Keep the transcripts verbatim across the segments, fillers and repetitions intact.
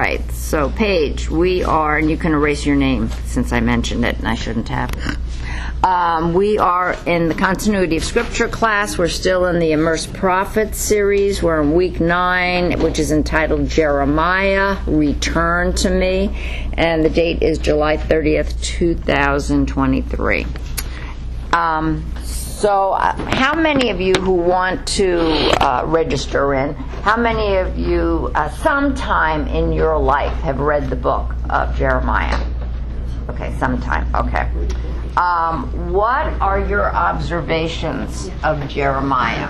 right. So, Paige, we are, and you can erase your name since I mentioned it, and I shouldn't have. Um, we are in the Continuity of Scripture class. We're still in the Immersed Prophets series. We're in week nine, which is entitled Jeremiah, Return to Me. And the date is July thirtieth, two thousand twenty-three. Um, so uh, how many of you who want to uh, register in, how many of you uh, sometime in your life have read the book of Jeremiah? Okay, sometime. Okay. Um, what are your observations of Jeremiah?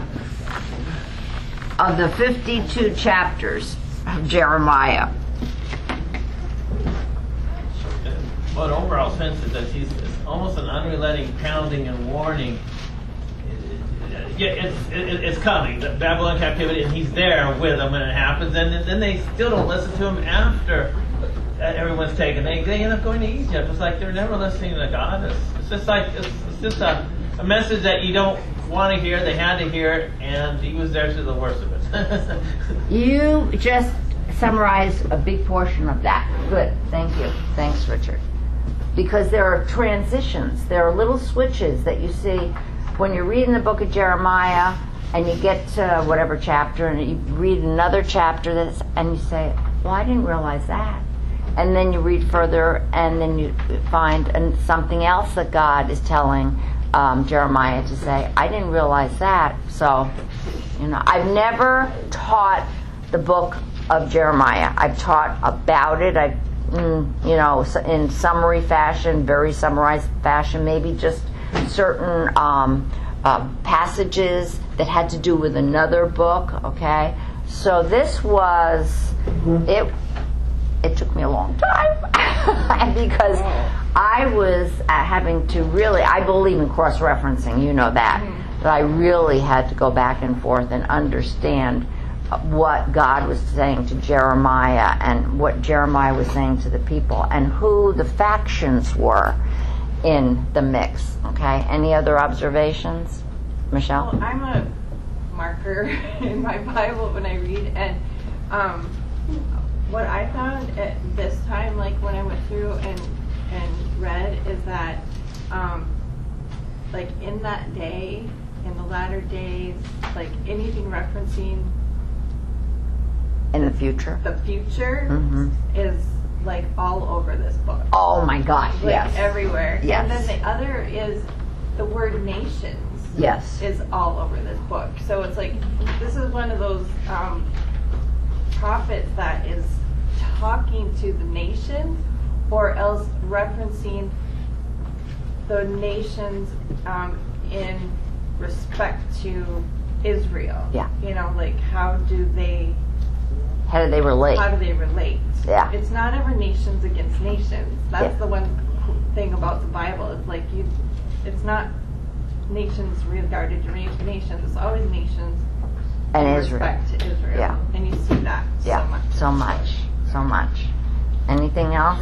Of the fifty-two chapters of Jeremiah? Well, the overall sense is that he's it's almost an unrelenting pounding and warning. Yeah, it's it, it's coming, the Babylon captivity, and he's there with them when it happens, and then they still don't listen to him after everyone's taken. They, they end up going to Egypt. It's like they're never listening to God. It's, it's just like it's, it's just a, a message that you don't want to hear. They had to hear it, and he was there through the worst of it. You just summarized a big portion of that. Good. Thank you. Thanks, Richard. Because there are transitions. There are little switches that you see when you're reading the book of Jeremiah and you get to whatever chapter and you read another chapter that's, and you say, well, I didn't realize that. And then you read further and then you find and something else that God is telling um, Jeremiah to say, I didn't realize that. So, you know, I've never taught the book of Jeremiah. I've taught about it. I've, mm, you know, in summary fashion, very summarized fashion, maybe just certain um, uh, passages that had to do with another book, okay? So this was, it it took me a long time because I was uh, having to really, I believe in cross-referencing, you know that, but I really had to go back and forth and understand what God was saying to Jeremiah and what Jeremiah was saying to the people and who the factions were in the mix. Okay, any other observations? Michelle? Well, I'm a marker in my Bible when I read, and um, what I found at this time, like when I went through and and read, is that um, like in that day, in the latter days, like anything referencing in the future, the future mm-hmm. is like all over this book. Oh my gosh, like yes. Everywhere. Yes. And then the other is the word nations. Yes. Is all over this book. So it's like, this is one of those um, prophets that is talking to the nations or else referencing the nations um, in respect to Israel. Yeah. You know, like how do they How do they relate? How do they relate? Yeah. It's not ever nations against nations. That's Yeah. the one thing about the Bible. It's like you, it's not nations regarded to nations. It's always nations And in Israel. respect to Israel. Yeah. And you see that Yeah, so much. so much, so much. Anything else?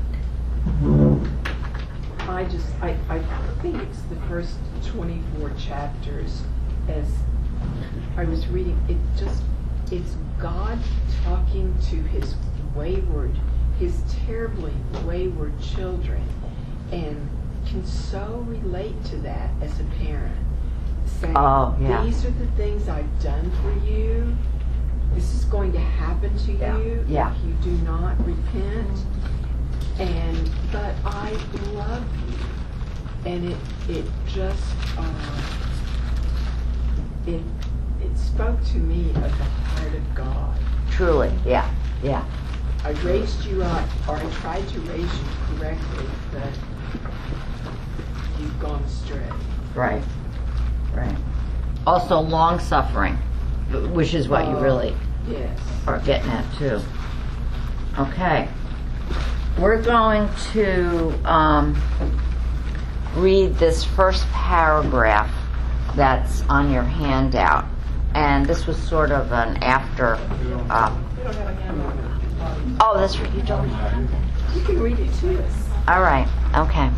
I just, I, I think it's the first twenty-four chapters. As I was reading, it just, it's God talking to his wayward, his terribly wayward children, and can so relate to that as a parent. Saying, Oh, yeah. these are the things I've done for you. This is going to happen to Yeah. you Yeah. if you do not repent. And but I love you, and it it just uh, it it spoke to me of the heart of God. Truly, yeah, yeah. I raised you up, or I tried to raise you correctly, but you've gone astray. Right, right. Also, long suffering, which is what you Oh, really Yes. are getting at too. Okay, we're going to um, read this first paragraph that's on your handout, and this was sort of an after. Uh, oh, that's right. You don't have it. You can read it to us. All right. Okay.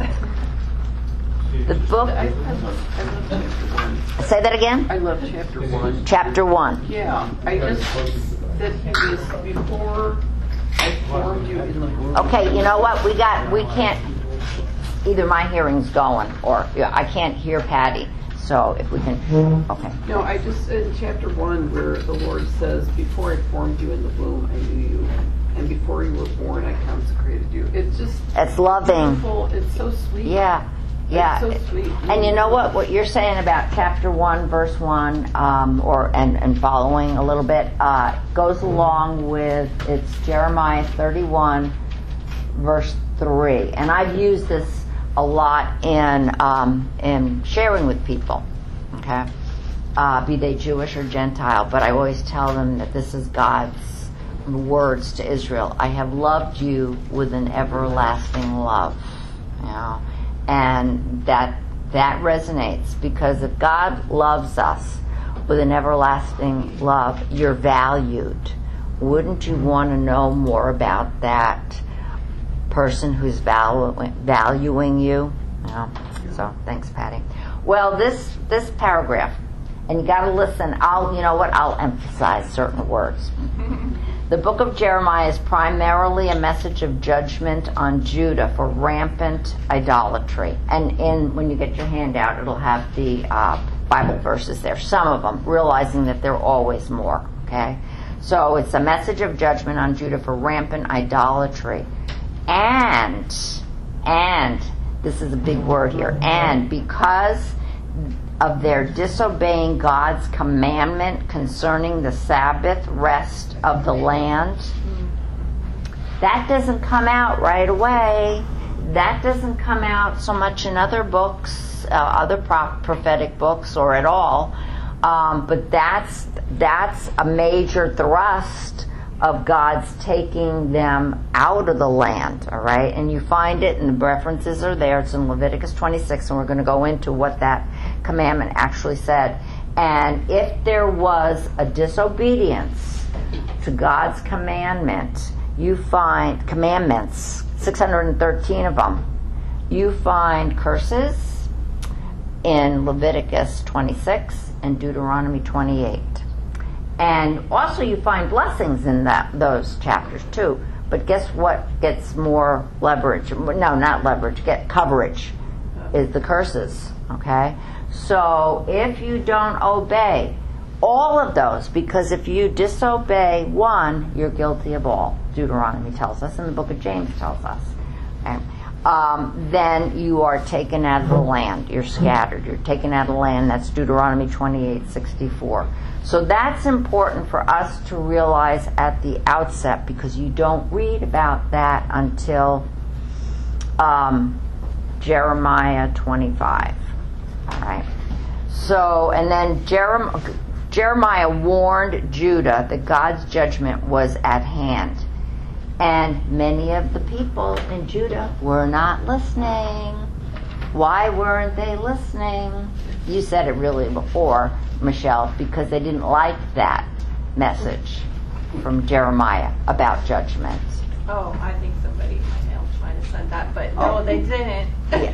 The book. I, I love, I love chapter one. Say that again. I love chapter one. Chapter one. Yeah, I just that it was before formed you in the womb. Okay, you know what? We got, we can't, either my hearing's going or yeah, I can't hear Patty. So if we can, okay. No, I just, in chapter one, where the Lord says, before I formed you in the womb, I knew you. And before you were born, I consecrated you. It's just It's loving. beautiful. It's so sweet. Yeah, yeah. It's so sweet. And you know what? What you're saying about chapter one, verse one, um, or and, and following a little bit, uh, goes along with it's Jeremiah thirty-one, verse three. And I've used this a lot in um, in sharing with people. Okay, uh, be they Jewish or Gentile, but I always tell them that this is God's words to Israel. I have loved you with an everlasting love. You know, and that that resonates, because if God loves us with an everlasting love, you're valued. Wouldn't you want to know more about that person who's valuing valuing you? You know? So thanks, Patty. Well, this this paragraph, and you got to listen. I'll you know what? I'll emphasize certain words. The book of Jeremiah is primarily a message of judgment on Judah for rampant idolatry. And in when you get your handout, it'll have the uh, Bible verses there, some of them, realizing that there are always more. Okay, so it's a message of judgment on Judah for rampant idolatry, and and this is a big word here, and because of their disobeying God's commandment concerning the Sabbath rest of the land. That doesn't come out right away. That doesn't come out so much in other books, uh, other pro- prophetic books, or at all. Um, but that's that's a major thrust of God's taking them out of the land, all right? And you find it, and the references are there. It's in Leviticus twenty-six, and we're going to go into what that commandment actually said. And if there was a disobedience to God's commandment, you find commandments, six hundred thirteen of them, you find curses in Leviticus twenty-six and Deuteronomy twenty-eight. And also you find blessings in that those chapters too. But guess what gets more leverage? No, not leverage, get coverage, is the curses. Okay? So if you don't obey all of those, because if you disobey one, you're guilty of all. Deuteronomy tells us, and the book of James tells us. Okay? Um, then you are taken out of the land. You're scattered. You're taken out of the land. That's Deuteronomy twenty-eight sixty-four. So that's important for us to realize at the outset, because you don't read about that until um, Jeremiah twenty-five. All right. So, and then Jerem- Jeremiah warned Judah that God's judgment was at hand. And many of the people in Judah were not listening. Why weren't they listening? You said it really before, Michelle, because they didn't like that message from Jeremiah about judgment. Oh, I think somebody might else might have said that, but no, Oh. they didn't.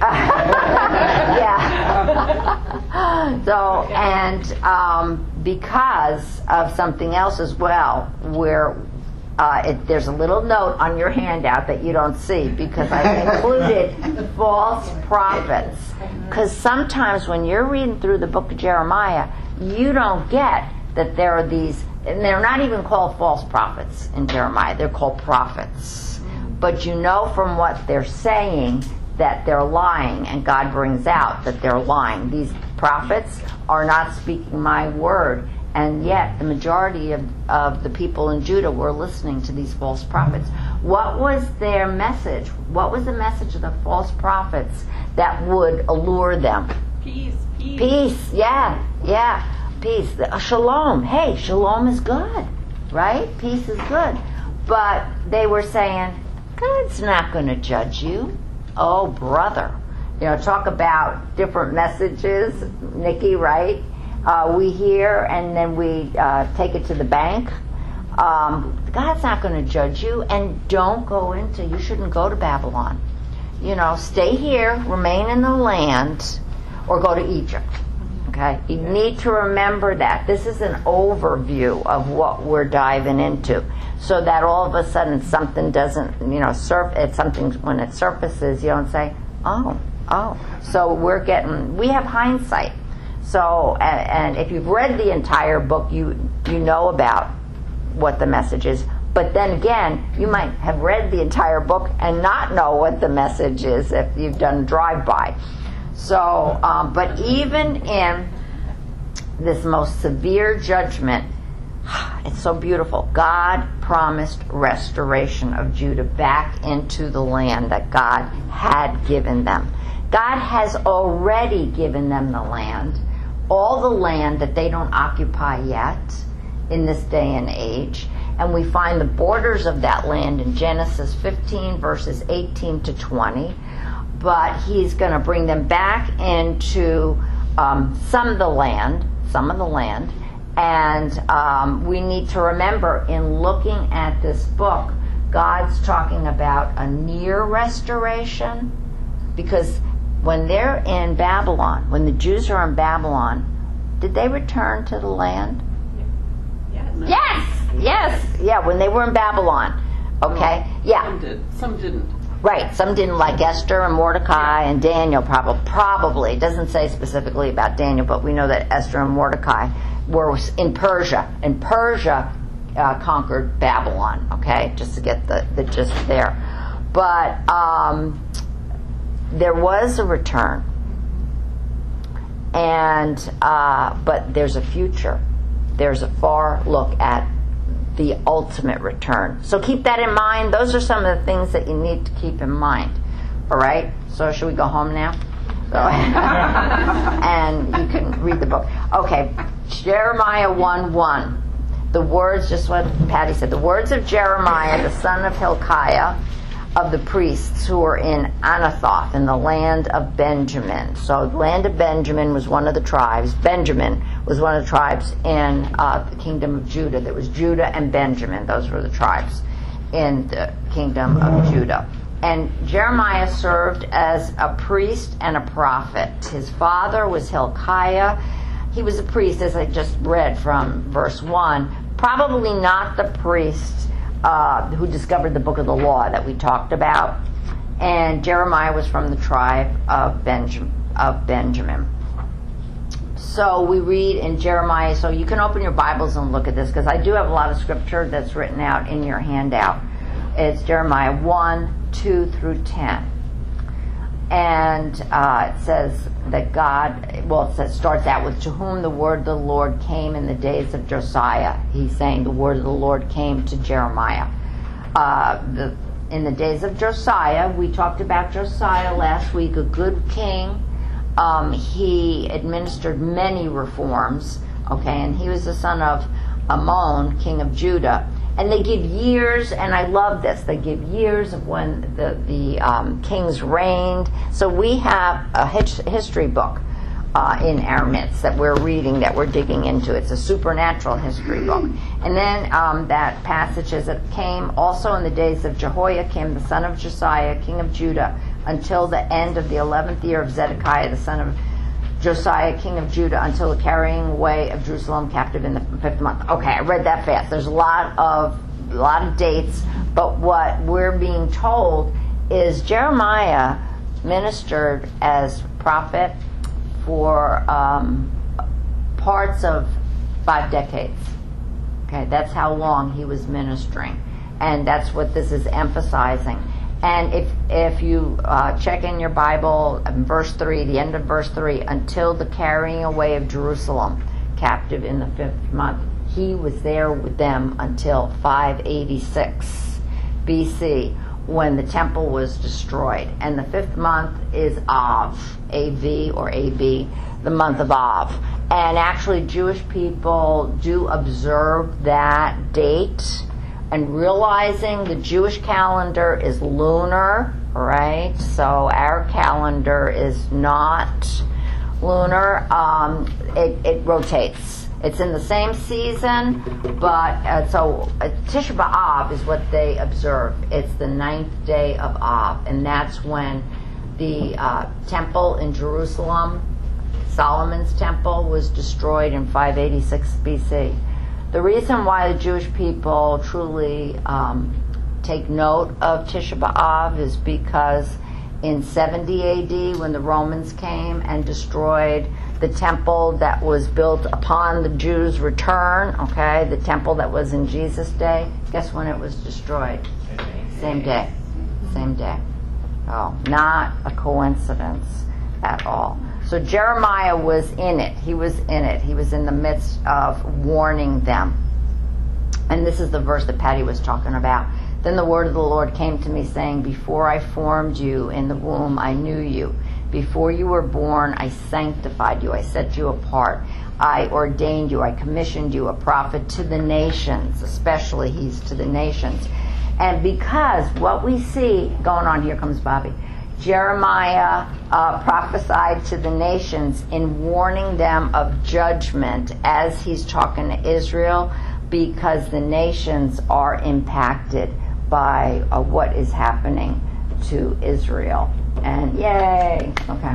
Yeah. So, and um, because of something else as well, where uh, it, there's a little note on your handout that you don't see, because I included false prophets. Because sometimes when you're reading through the book of Jeremiah, you don't get that there are these, and they're not even called false prophets in Jeremiah, they're called prophets. But you know from what they're saying that they're lying, and God brings out that they're lying. These prophets are not speaking my word, and yet the majority of, of the people in Judah were listening to these false prophets. What was their message? What was the message of the false prophets that would allure them? Peace, peace. Peace, yeah, yeah, peace. Uh, shalom. Hey, shalom is good, right? Peace is good. But they were saying, God's not going to judge you. Oh, brother. You know, talk about different messages, Nikki, right? Uh, we hear and then we uh, take it to the bank. Um, God's not going to judge you, and don't go into, you shouldn't go to Babylon. You know, stay here, remain in the land, or go to Egypt. Okay? You need to remember that. This is an overview of what we're diving into. so that all of a sudden something doesn't, you know, surf. It's something when it surfaces, you don't say, oh, oh. So we're getting, we have hindsight. So, and, and if you've read the entire book, you you know about what the message is. But then again, you might have read the entire book and not know what the message is if you've done drive-by. So, um, but even in this most severe judgment, it's so beautiful. God promised restoration of Judah back into the land that God had given them. God has already given them the land, all the land that they don't occupy yet in this day and age. And we find the borders of that land in Genesis fifteen, verses eighteen to twenty. But he's going to bring them back into um, some of the land, some of the land. And um, we need to remember, in looking at this book, God's talking about a near restoration. Because when they're in Babylon, when the Jews are in Babylon, did they return to the land? Yes. Yes! Yes! Yeah, when they were in Babylon. Okay? Yeah. Some did, some didn't. Right. Some didn't, like Esther and Mordecai and Daniel, probably. Probably. It doesn't say specifically about Daniel, but we know that Esther and Mordecai were in Persia. And Persia uh, conquered Babylon, okay? Just to get the, the gist there. But um, there was a return. And, uh, but there's a future. There's a far look at the ultimate return. So keep that in mind. Those are some of the things that you need to keep in mind. All right? So should we go home now? So, and you can read the book. Okay, Jeremiah one one. The words, just what Patty said, the words of Jeremiah, the son of Hilkiah, of the priests who were in Anathoth, in the land of Benjamin. So the land of Benjamin was one of the tribes. Benjamin was one of the tribes in uh, the kingdom of Judah. There was Judah and Benjamin. Those were the tribes in the kingdom of Judah. And Jeremiah served as a priest and a prophet. His father was Hilkiah. He was a priest, as I just read from verse one. Probably not the priest uh, who discovered the book of the law that we talked about. And Jeremiah was from the tribe of, Benjam- of Benjamin. So we read in Jeremiah, so you can open your Bibles and look at this, because I do have a lot of scripture that's written out in your handout. It's Jeremiah one, two through ten. And uh, it says that God, well, it says, starts out with, to whom the word of the Lord came in the days of Josiah. He's saying the word of the Lord came to Jeremiah. Uh, the, in the days of Josiah, we talked about Josiah last week, a good king. Um, he administered many reforms, okay, and he was the son of Ammon, king of Judah. And they give years, and I love this, they give years of when the, the um, kings reigned. So we have a his, history book uh, in our midst that we're reading, that we're digging into. It's a supernatural history book. And then um, that passage as it came also in the days of Jehoiakim, the son of Josiah, king of Judah, until the end of the eleventh year of Zedekiah, the son of Josiah, king of Judah, until the carrying away of Jerusalem captive in the fifth month. Okay, I read that fast. There's a lot of a lot of dates, but what we're being told is Jeremiah ministered as prophet for um, parts of five decades. Okay, that's how long he was ministering, and that's what this is emphasizing. And if if you uh, check in your Bible, verse three, the end of verse three, until the carrying away of Jerusalem captive in the fifth month, he was there with them until five eighty-six B C, when the temple was destroyed. And the fifth month is Av, A V or A B, the month of Av. And actually Jewish people do observe that date, and realizing the Jewish calendar is lunar, right? So our calendar is not lunar. Um, it, it rotates. It's in the same season, but uh, so uh, Tisha B'Av is what they observe. It's the ninth day of Av, and that's when the uh, temple in Jerusalem, Solomon's temple, was destroyed in five eighty-six B C. The reason why the Jewish people truly um, take note of Tisha B'Av is because in seventy A D, when the Romans came and destroyed the temple that was built upon the Jews' return, okay, the temple that was in Jesus' day, guess when it was destroyed? Same day. Same day. Oh, not a coincidence at all. So Jeremiah was in it. He was in it. He was in the midst of warning them. And this is the verse that Patty was talking about. Then the word of the Lord came to me, saying, before I formed you in the womb, I knew you. Before you were born, I sanctified you. I set you apart. I ordained you. I commissioned you a prophet to the nations, especially he's to the nations. And because what we see going on, here comes Bobby, Jeremiah uh, prophesied to the nations in warning them of judgment as he's talking to Israel, because the nations are impacted by uh, what is happening to Israel. And yay, okay.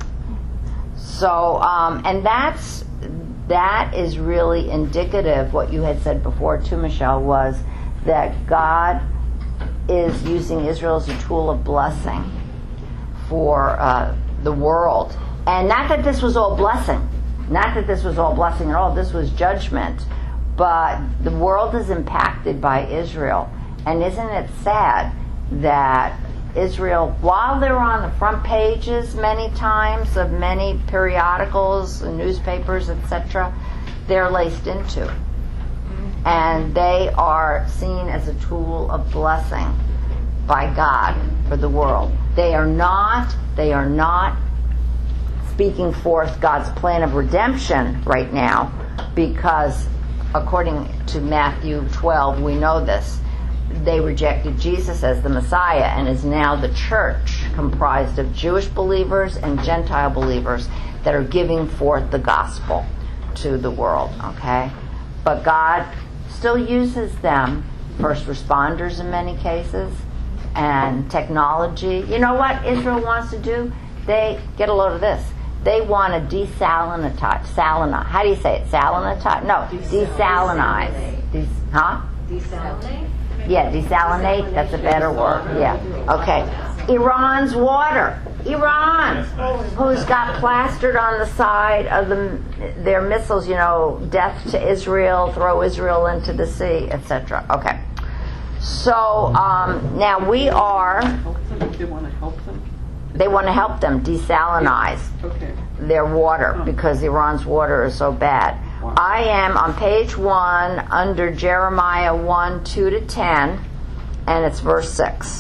So, um, and that's, that is really indicative, what you had said before too, Michelle, was that God is using Israel as a tool of blessing for uh, the world. And not that this was all blessing. Not that this was all blessing at all. This was judgment. But the world is impacted by Israel. And isn't it sad that Israel, while they're on the front pages many times of many periodicals and newspapers, et cetera, they're laced into. And they are seen as a tool of blessing by God for the world. They are not, they are not speaking forth God's plan of redemption right now, because according to Matthew twelve, we know this. They rejected Jesus as the Messiah, and is now the church comprised of Jewish believers and Gentile believers that are giving forth the gospel to the world, okay? But God still uses them, first responders in many cases, and technology. You know what Israel wants to do? They, get a load of this, they want to desalinize, salinize, how do you say it, salinize? No, desalinize. Des, huh? Desalinate? Yeah, desalinate, that's a better word, yeah. Okay. Iran's water. Iran, who's got plastered on the side of the, their missiles, you know, death to Israel, throw Israel into the sea, et cetera. Okay. So, um, now we are... They want to help them? They want to help them desalinize Okay. their water, because Iran's water is so bad. I am on page one under Jeremiah one, two to ten, and it's verse six.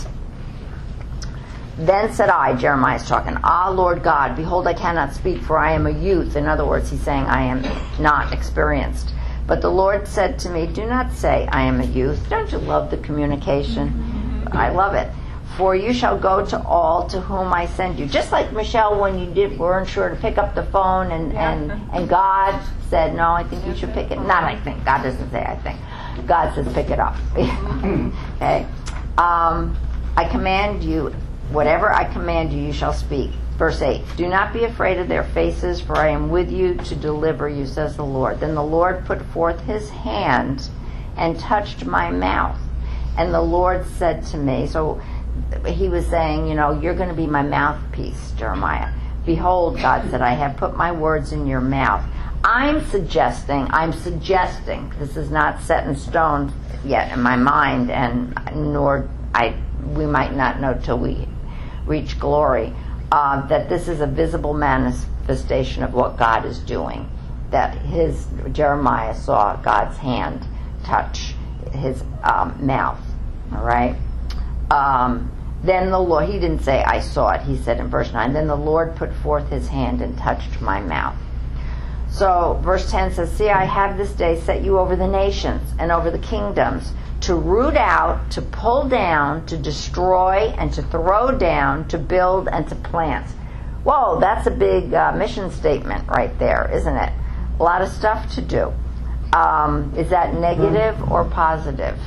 Then said I, Jeremiah is talking, Ah, Lord God, behold, I cannot speak, for I am a youth. In other words, he's saying, I am not experienced. But the Lord said to me, do not say, I am a youth. Don't you love the communication? I love it. For you shall go to all to whom I send you. Just like, Michelle, when you did, weren't sure to pick up the phone, and, Yeah. and, and God said, no, I think you should pick it. Not I think. God doesn't say I think. God says pick it up. Okay. Um, I command you, whatever I command you, you shall speak. Verse eight, do not be afraid of their faces, for I am with you to deliver you, says the Lord. Then the Lord put forth his hand and touched my mouth. And the Lord said to me, so he was saying, you know, you're going to be my mouthpiece, Jeremiah. Behold, God said, I have put my words in your mouth. I'm suggesting, I'm suggesting, this is not set in stone yet in my mind, and nor I, we might not know till we reach glory, uh, that this is a visible manifestation of what God is doing. That his, Jeremiah saw God's hand touch his um, mouth, all right? Um, then the Lord, he didn't say I saw it, he said in verse nine, then the Lord put forth his hand and touched my mouth. So verse ten says, see, I have this day set you over the nations and over the kingdoms, to root out, to pull down, to destroy, and to throw down, to build, and to plant. Whoa, that's a big uh, mission statement right there, isn't it? A lot of stuff to do. Um, is that negative or positive?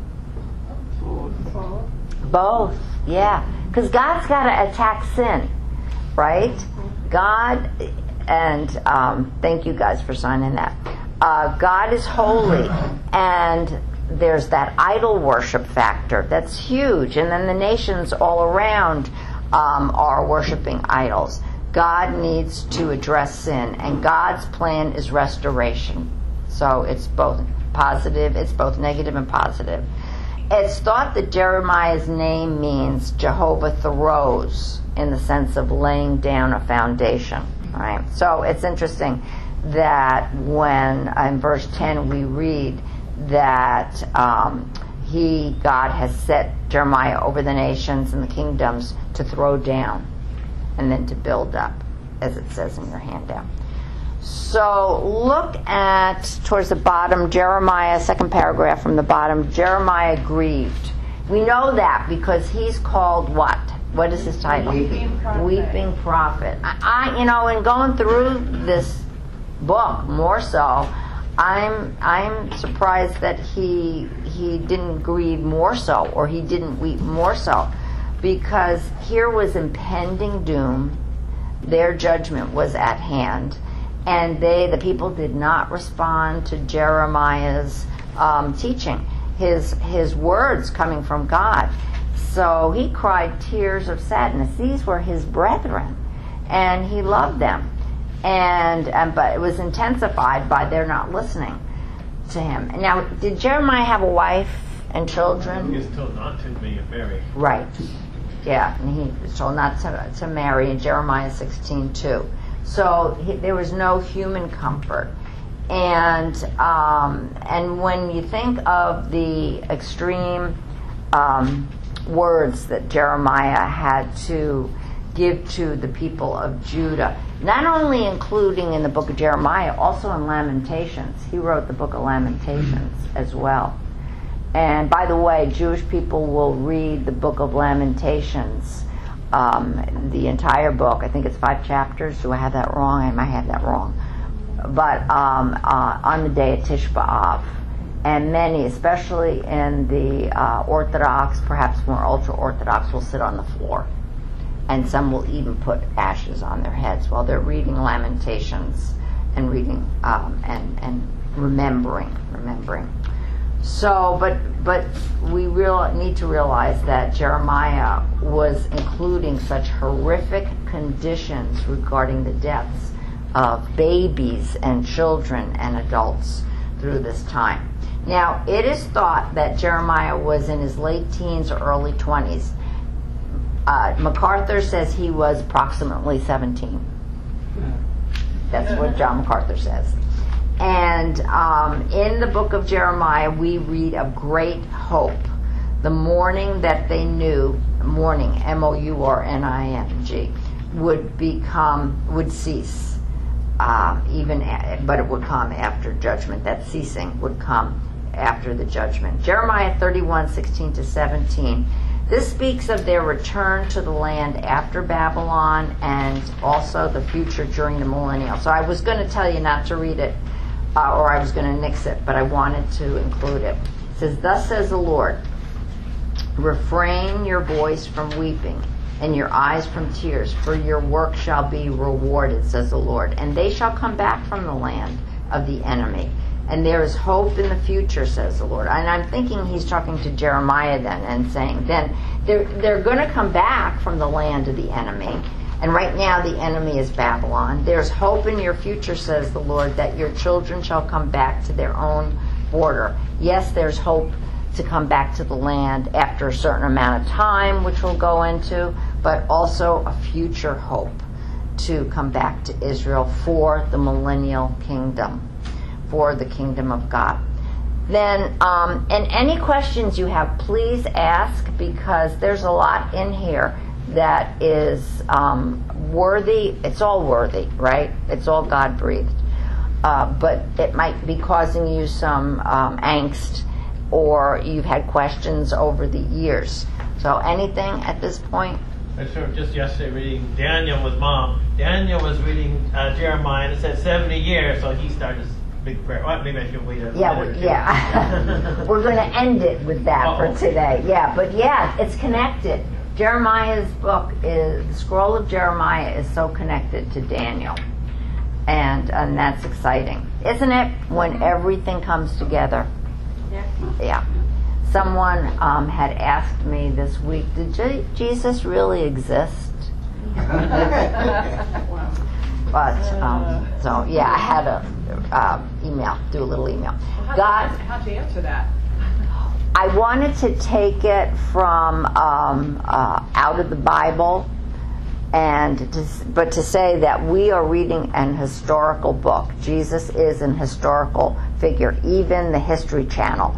Both, yeah. Because God's got to attack sin, right? God, and um, thank you guys for signing that. uh, God is holy, and there's that idol worship factor that's huge, and then the nations all around um, are worshiping idols. God needs to address sin, and God's plan is restoration. So it's both positive, it's both negative and positive. It's thought that Jeremiah's name means Jehovah throws, in the sense of laying down a foundation. Right? So it's interesting that when in verse ten we read that um, he, God, has set Jeremiah over the nations and the kingdoms to throw down and then to build up, as it says in your handout. So look at, towards the bottom, Jeremiah, second paragraph from the bottom, Jeremiah grieved. We know that because he's called what? What is his title? Weeping prophet. Weeping prophet. I, I you know, in going through this book more so, I'm I'm surprised that he he didn't grieve more so, or he didn't weep more so, because here was impending doom. Their judgment was at hand, and they the people did not respond to Jeremiah's um, teaching, his his words coming from God. So he cried tears of sadness. These were his brethren, and he loved them. And, and but it was intensified by their not listening to him. Now, did Jeremiah have a wife and children? He was told not to be married. Right. Yeah, and he was told not to, to marry in Jeremiah sixteen two. So he, there was no human comfort. And um, and when you think of the extreme um, words that Jeremiah had to give to the people of Judah, not only including in the book of Jeremiah, also in Lamentations. He wrote the book of Lamentations as well. And by the way, Jewish people will read the book of Lamentations, um, the entire book. I think it's five chapters. Do I have that wrong? I might have that wrong. But um, uh, on the day of Tisha B'Av. And many, especially in the uh, Orthodox, perhaps more ultra-Orthodox, will sit on the floor. And some will even put ashes on their heads while they're reading Lamentations and reading um, and and remembering, remembering. So, but but we real need to realize that Jeremiah was including such horrific conditions regarding the deaths of babies and children and adults through this time. Now, it is thought that Jeremiah was in his late teens or early twenties. Uh, MacArthur says he was approximately seventeen. That's what John MacArthur says. And um, in the book of Jeremiah, we read of great hope. The mourning that they knew, mourning, M O U R N I N G, would become, would cease. Uh, even, a, but it would come after judgment. That ceasing would come after the judgment. Jeremiah thirty-one, sixteen to seventeen. This speaks of their return to the land after Babylon and also the future during the millennial. So I was going to tell you not to read it, uh, or I was going to nix it, but I wanted to include it. It says, "Thus says the Lord, refrain your voice from weeping and your eyes from tears, for your work shall be rewarded, says the Lord. And they shall come back from the land of the enemy. And there is hope in the future, says the Lord." And I'm thinking he's talking to Jeremiah then and saying, then they're, they're going to come back from the land of the enemy. And right now the enemy is Babylon. There's hope in your future, says the Lord, that your children shall come back to their own border. Yes, there's hope to come back to the land after a certain amount of time, which we'll go into, but also a future hope to come back to Israel for the millennial kingdom, for the kingdom of God. Then, um, and any questions you have, please ask, because there's a lot in here that is um, worthy. It's all worthy, right? It's all God-breathed. Uh, but it might be causing you some um, angst, or you've had questions over the years. So anything at this point? I sort of just yesterday reading Daniel with Mom. Daniel was reading uh, Jeremiah, and it said seventy years, so he started his big prayer. Well, maybe I should wait a Yeah, minute or we, two. yeah. We're going to end it with that Oh, for okay. today. Yeah, but yeah, it's connected. Jeremiah's book is, the scroll of Jeremiah is so connected to Daniel. And, and that's exciting. Isn't it? When everything comes together. Yeah. Yeah. Someone um, had asked me this week, did Je- Jesus really exist? But, um, so, yeah, I had a uh, email, do a little email. God, How'd you answer that? I wanted to take it from um, uh, out of the Bible, and to, but to say that we are reading an historical book. Jesus is an historical figure. Even the History Channel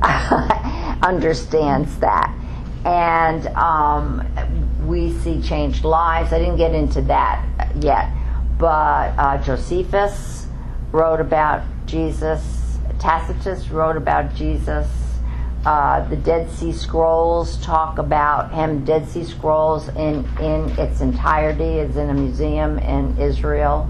understands that. And um, we see changed lives. I didn't get into that yet. But uh, Josephus wrote about Jesus. Tacitus wrote about Jesus. Uh, the Dead Sea Scrolls talk about him. Dead Sea Scrolls in, in its entirety is in a museum in Israel.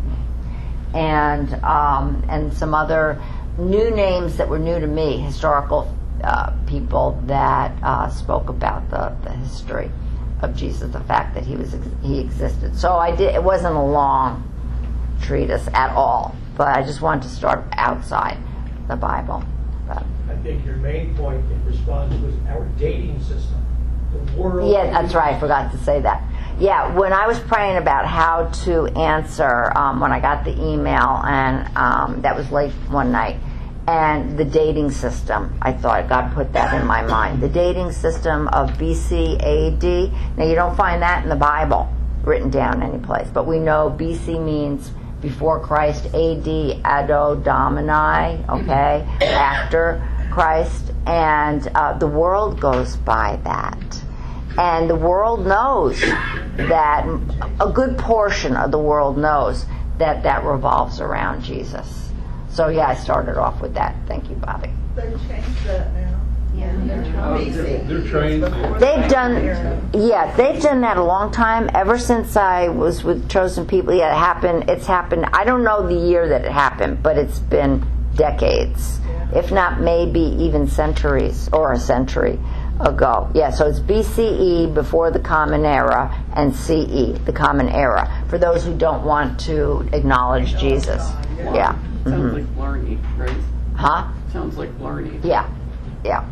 And um, and some other new names that were new to me, historical uh, people that uh, spoke about the, the history of Jesus, the fact that he was he existed. So I did. It wasn't a long treatise at all, but I just wanted to start outside the Bible. But, I think your main point in response was our dating system. The world. yeah, that's right. I forgot to say that. Yeah, when I was praying about how to answer, um, when I got the email, and um, that was late one night, and the dating system, I thought God put that in my mind. The dating system of B C A D. Now, you don't find that in the Bible written down anyplace, but we know B C means before Christ, A D, Ado Domini, okay, after Christ, and uh, the world goes by that. And the world knows that, a good portion of the world knows that that revolves around Jesus. So yeah, I started off with that. Thank you, Bobby. They changed that now. Yeah, they're They're trained. They've done, yeah, they've done that a long time. Ever since I was with Chosen People, yeah, it happened. It's happened. I don't know the year that it happened, but it's been decades, if not maybe even centuries or a century ago. Yeah, so it's B C E, before the Common Era, and C E, the Common Era, for those who don't want to acknowledge Jesus. Yeah. Sounds Mhm. like Blarney, right? Huh? Sounds like Blarney. Yeah. Yeah.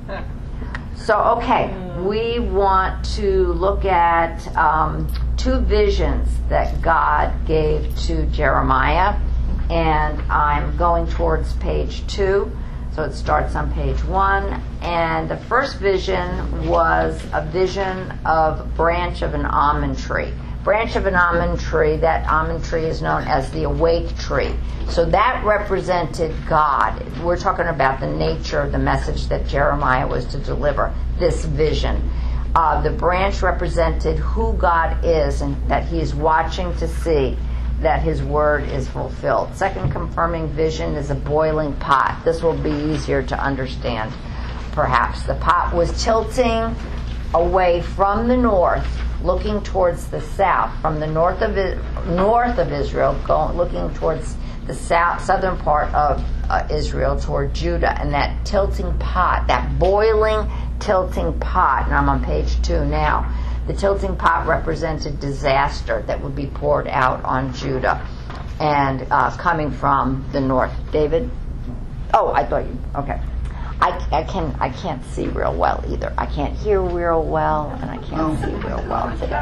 So, okay, we want to look at um, two visions that God gave to Jeremiah, and I'm going towards page two, so it starts on page one. And the first vision was a vision of branch of an almond tree. Branch of an almond tree, that almond tree is known as the awake tree. So that represented God. We're talking about the nature of the message that Jeremiah was to deliver, this vision. Uh, the branch represented who God is, and that he is watching to see that his word is fulfilled. Second confirming vision is a boiling pot. This will be easier to understand, perhaps. The pot was tilting away from the north, looking towards the south, from the north of north of Israel, going, looking towards the south, southern part of uh, Israel, toward Judah, and that tilting pot, that boiling, tilting pot, and I'm on page two now. The tilting pot represented disaster that would be poured out on Judah, and uh, coming from the north. David? Oh, I thought you, okay. I, I can I can't see real well either. I can't hear real well, and I can't see real well today.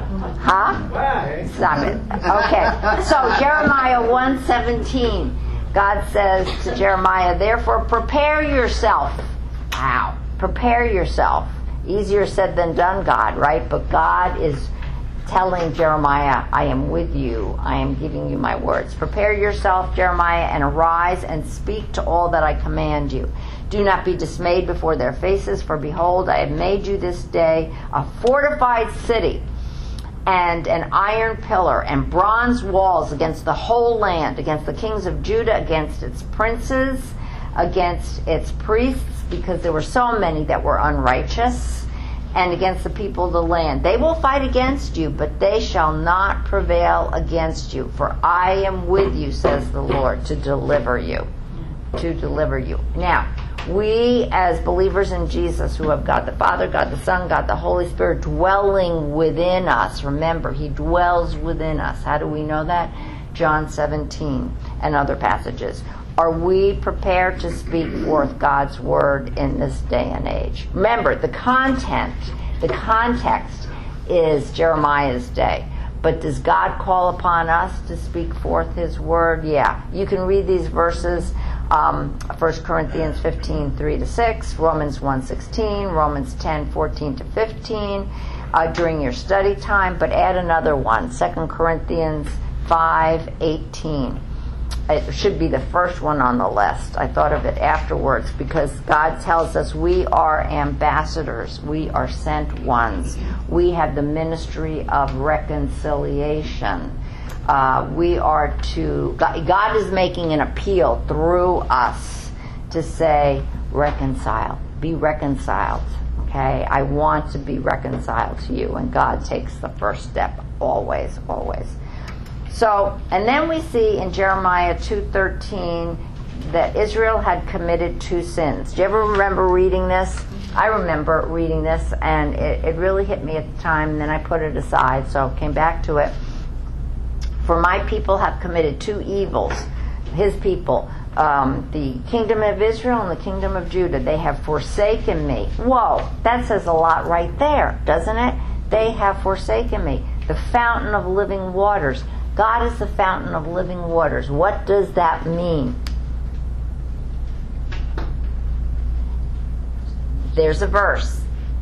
Huh? Stop it. Okay. So Jeremiah one seventeen, God says to Jeremiah, therefore prepare yourself. Wow. Prepare yourself. Easier said than done, God, right? But God is telling Jeremiah, I am with you. I am giving you my words. Prepare yourself, Jeremiah, and arise and speak to all that I command you. Do not be dismayed before their faces, for behold, I have made you this day a fortified city, and an iron pillar, and bronze walls against the whole land, against the kings of Judah, against its princes, against its priests, because there were so many that were unrighteous, and against the people of the land. They will fight against you, but they shall not prevail against you, for I am with you, says the Lord, to deliver you. To deliver you. Now, we as believers in Jesus, who have God the Father, God the Son, God the Holy Spirit dwelling within us, remember, he dwells within us. How do we know that? John seventeen. and other passages. Are we prepared to speak forth God's word in this day and age? Remember, the content, the context is Jeremiah's day. But does God call upon us to speak forth his word? Yeah. You can read these verses, um, First Corinthians fifteen, three to six, Romans one, sixteen, Romans ten, fourteen to fifteen, uh, during your study time. But add another one, Second Corinthians five, eighteen. It should be the first one on the list. I thought of it afterwards because God tells us we are ambassadors. We are sent ones. We have the ministry of reconciliation. Uh, we are to, God, God is making an appeal through us to say, reconcile. Be reconciled. Okay? I want to be reconciled to you. And God takes the first step always, always. So, and then we see in Jeremiah two thirteen that Israel had committed two sins. Do you ever remember reading this? I remember reading this, and it, it really hit me at the time, and then I put it aside, so came back to it. For my people have committed two evils. His people, um, the kingdom of Israel and the kingdom of Judah, they have forsaken me. Whoa, that says a lot right there, doesn't it? They have forsaken me. The fountain of living waters. God is the fountain of living waters. What does that mean? There's a verse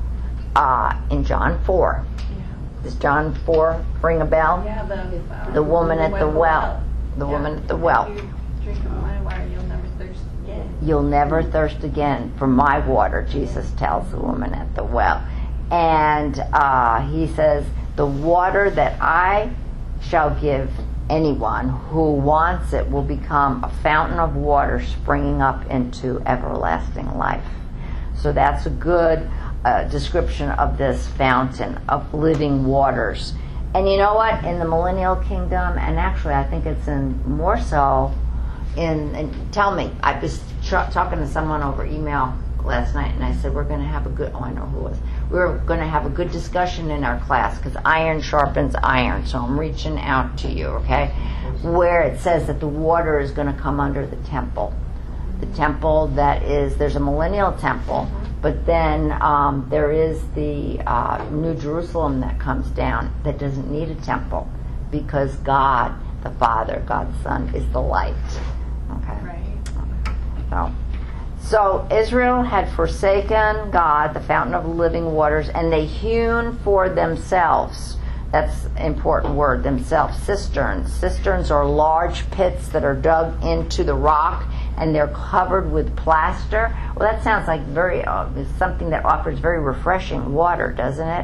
uh, in John four. Yeah. Does John four ring a bell? Yeah, the, The woman at the well. The Yeah. woman at the well. If you drink of my water, you'll never thirst again. You'll never thirst again for my water, Jesus tells the woman at the well. And uh, he says, the water that I shall give anyone who wants it will become a fountain of water springing up into everlasting life. So that's a good uh, description of this fountain of living waters. And you know what? In the millennial kingdom, and actually I think it's in more so in, in tell me, I was tra- talking to someone over email last night, and I said, we're going to have a good, oh, I know who it was. We're going to have a good discussion in our class because iron sharpens iron. So I'm reaching out to you, okay? Where it says that the water is going to come under the temple. The temple that is, there's a millennial temple, but then um, there is the uh, New Jerusalem that comes down that doesn't need a temple because God, the Father, God the Son, is the light. Okay? Right. So. So Israel had forsaken God, the fountain of living waters, and they hewn for themselves. That's an important word, themselves. Cisterns. Cisterns are large pits that are dug into the rock, and they're covered with plaster. Well, that sounds like very uh, something that offers very refreshing water, doesn't it?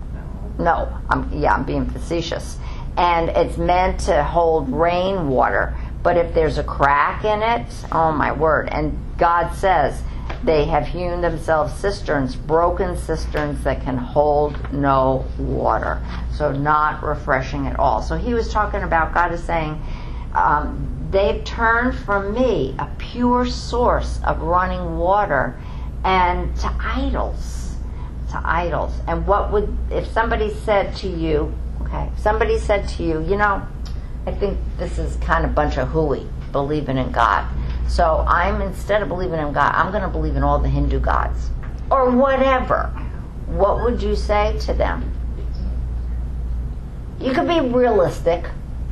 No, I'm, yeah, I'm being facetious. And it's meant to hold rainwater. But if there's a crack in it, oh my word. And God says they have hewn themselves cisterns, broken cisterns that can hold no water. So not refreshing at all. So he was talking about, God is saying, um, they've turned from me, a pure source of running water, and to idols. To idols. And what would, if somebody said to you, okay, somebody said to you, you know, I think this is kind of a bunch of hooey, believing in God. So I'm, instead of believing in God, I'm going to believe in all the Hindu gods. Or whatever. What would you say to them? You could be realistic.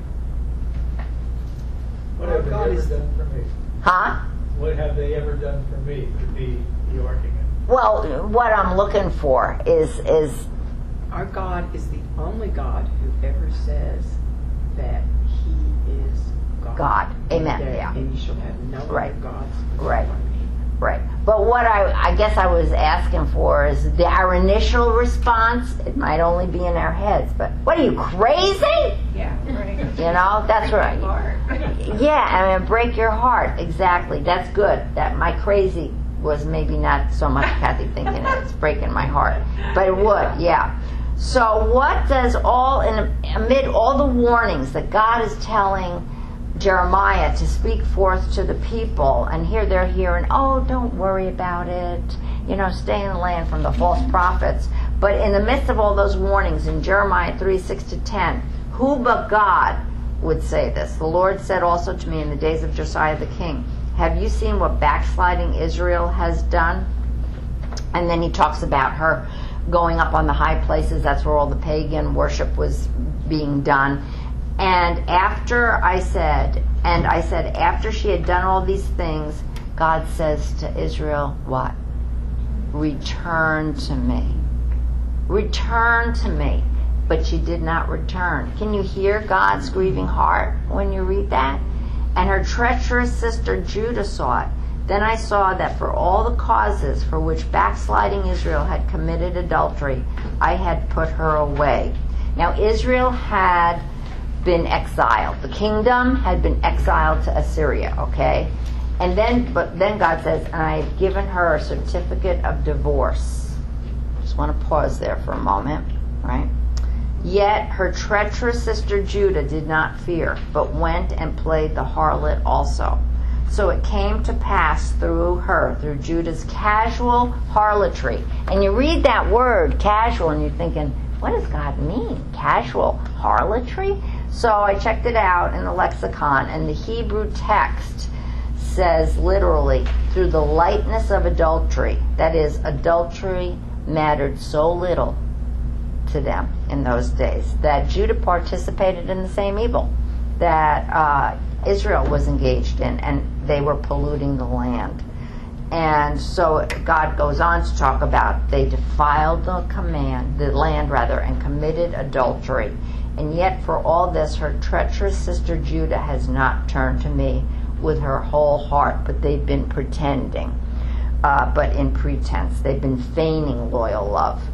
What have they ever done for me? Huh? What have they ever done for me would be the argument. Well, what I'm looking for is, is Our God is the only God who ever says that he is God. God. Amen. And, Yeah. and you shall have no Right. other gods. Right. before me. Right. But what I, I guess I was asking for is the, our initial response. It might only be in our heads, but what are you, crazy? Yeah, right. You know, that's right. Lord. Yeah, I mean, break your heart. Exactly. That's good. That my crazy was maybe not so much Kathy thinking it. It's breaking my heart. But it would, yeah. So what does all, in, amid all the warnings that God is telling Jeremiah to speak forth to the people, and here they're hearing, oh, don't worry about it, you know, stay in the land from the false prophets. But in the midst of all those warnings in Jeremiah three, six to ten, who but God would say this. The Lord said also to me in the days of Josiah the king, have you seen what backsliding Israel has done? And then he talks about her going up on the high places. That's where all the pagan worship was being done. And after I said, and I said, after she had done all these things, God says to Israel, what? Return to me. Return to me. But she did not return. Can you hear God's grieving heart when you read that? And her treacherous sister Judah saw it. Then I saw that for all the causes for which backsliding Israel had committed adultery, I had put her away. Now Israel had been exiled. The kingdom had been exiled to Assyria, okay? And then, but then God says, and I have given her a certificate of divorce. Just want to pause there for a moment, right? Yet her treacherous sister Judah did not fear, but went and played the harlot also. So it came to pass through her, through Judah's casual harlotry. And you read that word, casual, and you're thinking, what does God mean? Casual harlotry? So I checked it out in the lexicon, and the Hebrew text says literally, through the lightness of adultery. That is, adultery mattered so little to them in those days that Judah participated in the same evil that uh, Israel was engaged in, and they were polluting the land. And so God goes on to talk about they defiled the command, the land rather, and committed adultery. And yet for all this, her treacherous sister Judah has not turned to me with her whole heart, but they've been pretending, uh, but in pretense. They've been feigning loyal love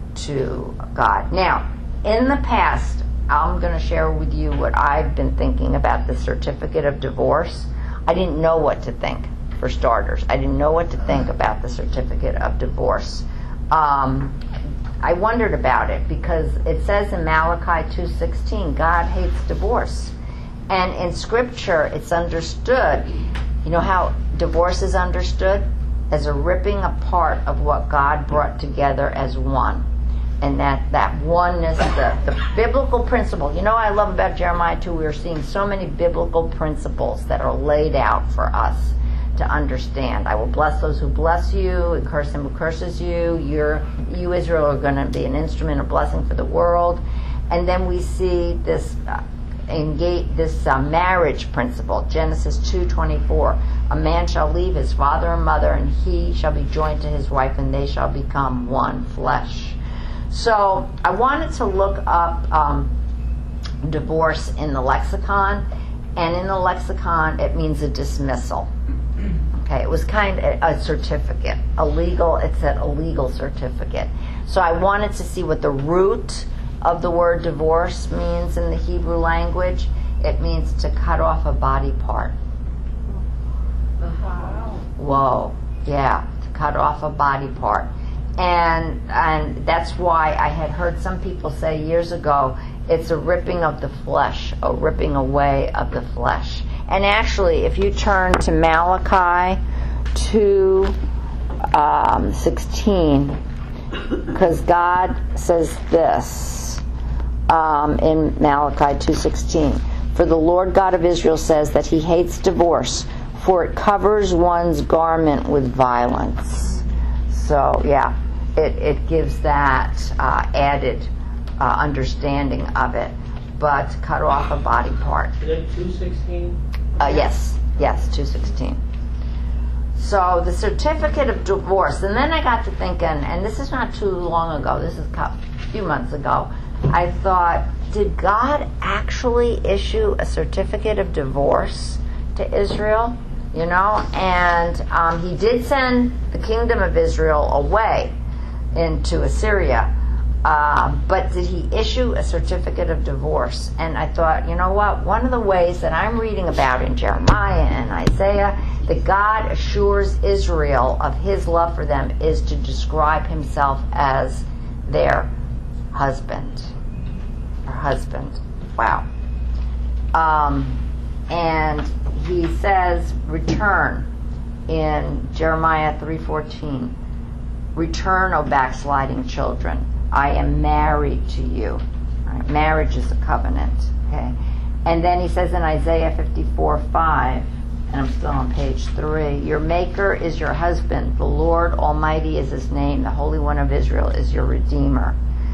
to God. Now, in the past, I'm going to share with you what I've been thinking about the certificate of divorce. I didn't know what to think, for starters. I didn't know what to think about the certificate of divorce. Um, I wondered about it because it says in Malachi two sixteen, God hates divorce. And in Scripture, it's understood. You know how divorce is understood? As a ripping apart of what God brought together as one. And that, that oneness, the, the biblical principle. You know what I love about Jeremiah two? We're seeing so many biblical principles that are laid out for us to understand. I will bless those who bless you, and curse him who curses you. You're, you, Israel, are going to be an instrument of blessing for the world. And then we see this uh, engage, this uh, marriage principle, Genesis two twenty-four. A man shall leave his father and mother, and he shall be joined to his wife, and they shall become one flesh. So I wanted to look up um, divorce in the lexicon, and in the lexicon it means a dismissal. Okay, it was kind of a certificate, a legal, it said a legal certificate. So I wanted to see what the root of the word divorce means in the Hebrew language. It means to cut off a body part. Wow. Whoa, yeah, to cut off a body part. And and that's why I had heard some people say years ago, it's a ripping of the flesh, a ripping away of the flesh. And actually, if you turn to Malachi two sixteen, because God says this um, in Malachi two sixteen, for the Lord God of Israel says that he hates divorce, for it covers one's garment with violence. So, yeah, it, it gives that uh, added uh, understanding of it. But cut off a body part. Is that two sixteen? Uh, yes, yes, two sixteen. So the certificate of divorce, and then I got to thinking, and this is not too long ago, this is a few months ago, I thought, did God actually issue a certificate of divorce to Israel? You know, and um, he did send the kingdom of Israel away into Assyria. Uh, but did he issue a certificate of divorce? And I thought, you know what? One of the ways that I'm reading about in Jeremiah and Isaiah that God assures Israel of his love for them is to describe himself as their husband. Her husband. Wow. Um, and he says, return in Jeremiah three fourteen. Return, O backsliding children. I am married to you. Right? Marriage is a covenant. Okay, And then he says in Isaiah fifty-four five, and I'm still on page three, your Maker is your husband, the Lord Almighty is his name, the Holy One of Israel is your Redeemer.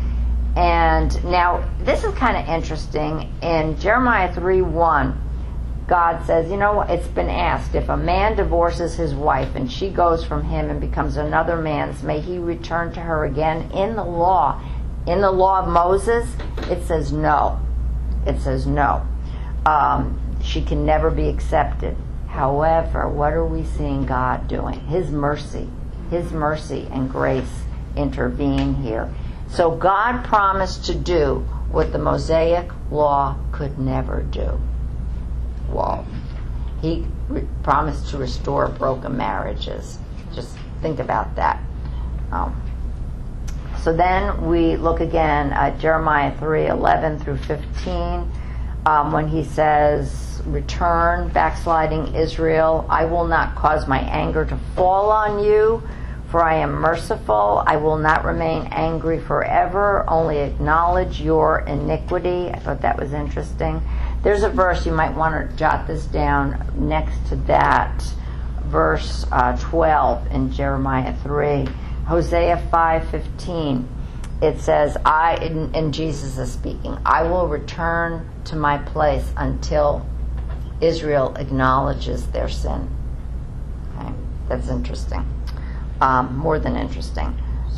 And now, this is kind of interesting. In Jeremiah three one, God says, you know, it's been asked, if a man divorces his wife and she goes from him and becomes another man's, may he return to her again? In the law, in the law of Moses, it says no. It says no. Um, she can never be accepted. However, what are we seeing God doing? His mercy, His mercy and grace intervene here. So God promised to do what the Mosaic law could never do. Well, He re- promised to restore broken marriages. Just think about that. Um, so then we look again at Jeremiah three eleven through fifteen, um, when he says, return, backsliding Israel, I will not cause my anger to fall on you, for I am merciful. I will not remain angry forever, only acknowledge your iniquity. I thought that was interesting. There's a verse, you might want to jot this down next to that, verse uh, twelve in Jeremiah three. Hosea five fifteen. It says, I, and, and Jesus is speaking, I will return to my place until Israel acknowledges their sin. Okay, that's interesting. Um, more than interesting.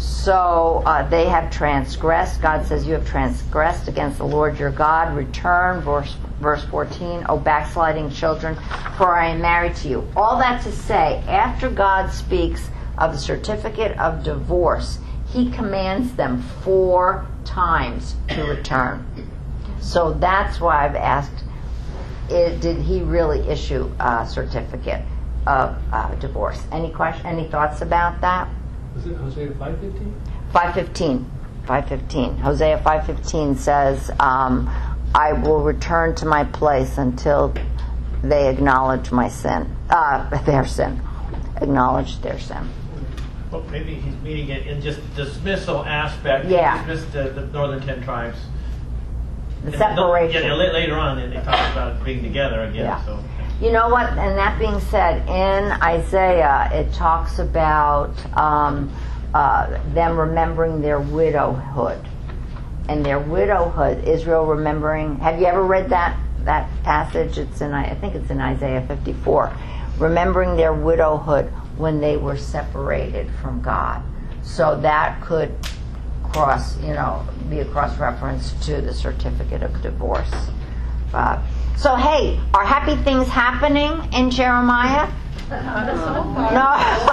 So uh, they have transgressed. God says, you have transgressed against the Lord your God. Return, verse, verse fourteen, O backsliding children, for I am married to you. All that to say, after God speaks of the certificate of divorce, He commands them four times to return. So that's why I've asked, it, did He really issue a certificate of uh, divorce? Any question? Any thoughts about that? Was it Hosea five fifteen? five fifteen. five fifteen. Hosea five fifteen says, um, I will return to my place until they acknowledge my sin, uh, their sin. Acknowledge their sin. Well, maybe he's meaning it in just the dismissal aspect. Yeah. Dismiss the, the northern ten tribes. The And separation. Yeah, la- later on, they talk about being together again. Yeah. So. You know what? And that being said, in Isaiah, it talks about um, uh, them remembering their widowhood. And their widowhood, Israel remembering. Have you ever read that that passage? It's in, I think it's in Isaiah fifty-four. Remembering their widowhood when they were separated from God. So that could cross, you know, be a cross reference to the certificate of divorce. Uh, So, hey, are happy things happening in Jeremiah? No.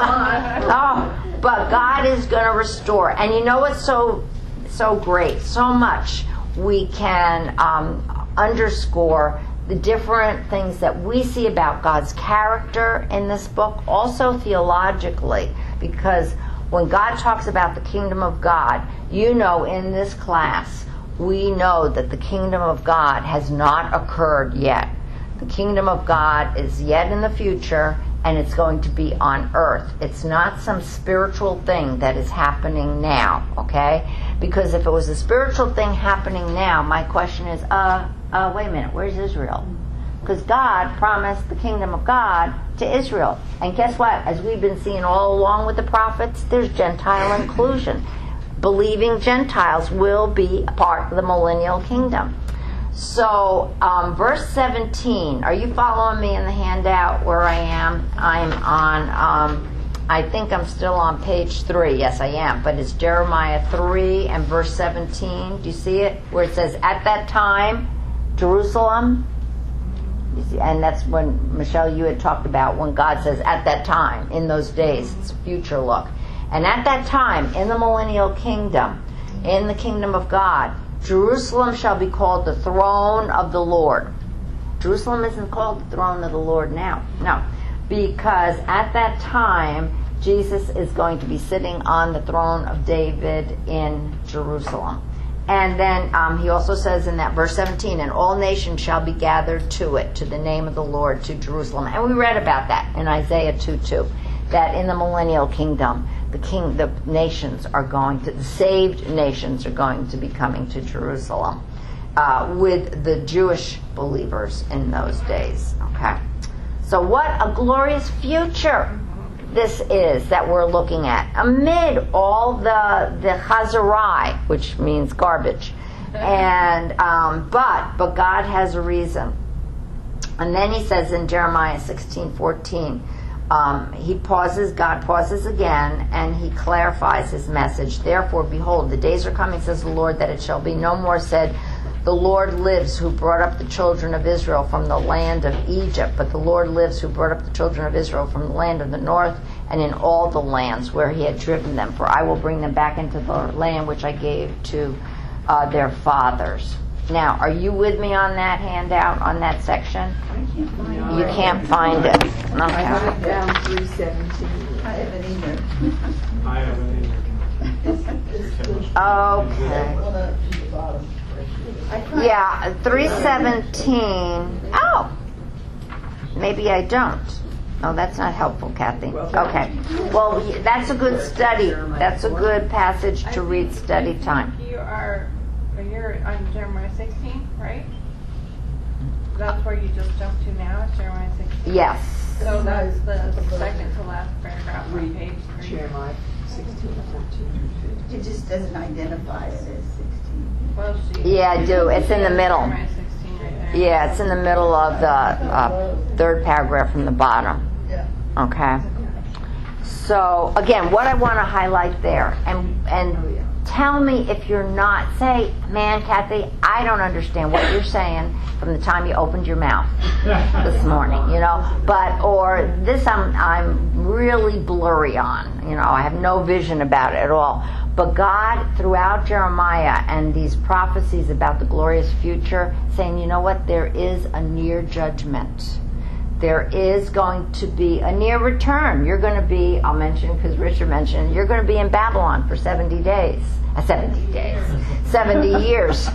No. But God is going to restore. And you know what's so so great? So much we can um, underscore the different things that we see about God's character in this book, also theologically. Because when God talks about the kingdom of God, you know, in this class, we know that the kingdom of God has not occurred yet. The kingdom of God is yet in the future, and it's going to be on earth. It's not some spiritual thing that is happening now, okay? Because if it was a spiritual thing happening now, my question is, uh, uh, wait a minute, where's Israel? Because God promised the kingdom of God to Israel. And guess what? As we've been seeing all along with the prophets, there's Gentile inclusion. Believing Gentiles will be a part of the millennial kingdom. So, um, verse seventeen, are you following me in the handout where I am? I'm on, um, I think I'm still on page three. Yes, I am. But it's Jeremiah three and verse seventeen. Do you see it? Where it says, at that time, Jerusalem. You see, and that's when, Michelle, you had talked about when God says, at that time, in those days. It's a future look. And at that time, in the millennial kingdom, in the kingdom of God, Jerusalem shall be called the throne of the Lord. Jerusalem isn't called the throne of the Lord now. No. Because at that time, Jesus is going to be sitting on the throne of David in Jerusalem. And then um, he also says in that verse seventeen, and all nations shall be gathered to it, to the name of the Lord, to Jerusalem. And we read about that in Isaiah two two, that in the millennial kingdom, the king, the nations are going to, the saved nations are going to be coming to Jerusalem. uh, with the Jewish believers in those days. Okay, so what a glorious future this is that we're looking at amid all the the chazarai, which means garbage, and um, but but God has a reason. And then he says in Jeremiah sixteen fourteen, um, he pauses, God pauses again, and he clarifies his message. Therefore, behold, the days are coming, says the Lord, that it shall be no more said, the Lord lives who brought up the children of Israel from the land of Egypt, but the Lord lives who brought up the children of Israel from the land of the north and in all the lands where he had driven them. For I will bring them back into the land which I gave to uh, their fathers. Now, are you with me on that handout, on that section? You can't find it. Okay. I have it down three seventeen. I haven't either. I haven't either. Okay. One up to the bottom. I tried- Yeah, three seventeen. Oh, maybe I don't. Oh, that's not helpful, Kathy. Okay. Well, that's a good study. That's a good passage to read study time. You are, you're on Jeremiah sixteen, right? That's where you just jumped to now, is Jeremiah sixteen? Yes. So that's the second to last paragraph on Read page three. Jeremiah sixteen, fourteen through fifteen. It just doesn't identify it as sixteen. Well, she. Yeah, I do. It's in the middle. Jeremiah sixteen right there. Yeah, it's in the middle of the uh, third paragraph from the bottom. Yeah. Okay. So again, what I want to highlight there, and and tell me if you're not, say, man, Kathy, I don't understand what you're saying from the time you opened your mouth this morning, you know, but, or this I'm, I'm really blurry on, you know, I have no vision about it at all. But God, throughout Jeremiah and these prophecies about the glorious future, saying, you know what, there is a near judgment. There is going to be a near return. You're going to be, I'll mention because Richard mentioned, you're going to be in Babylon for seventy days. Uh, seventy days. seventy years.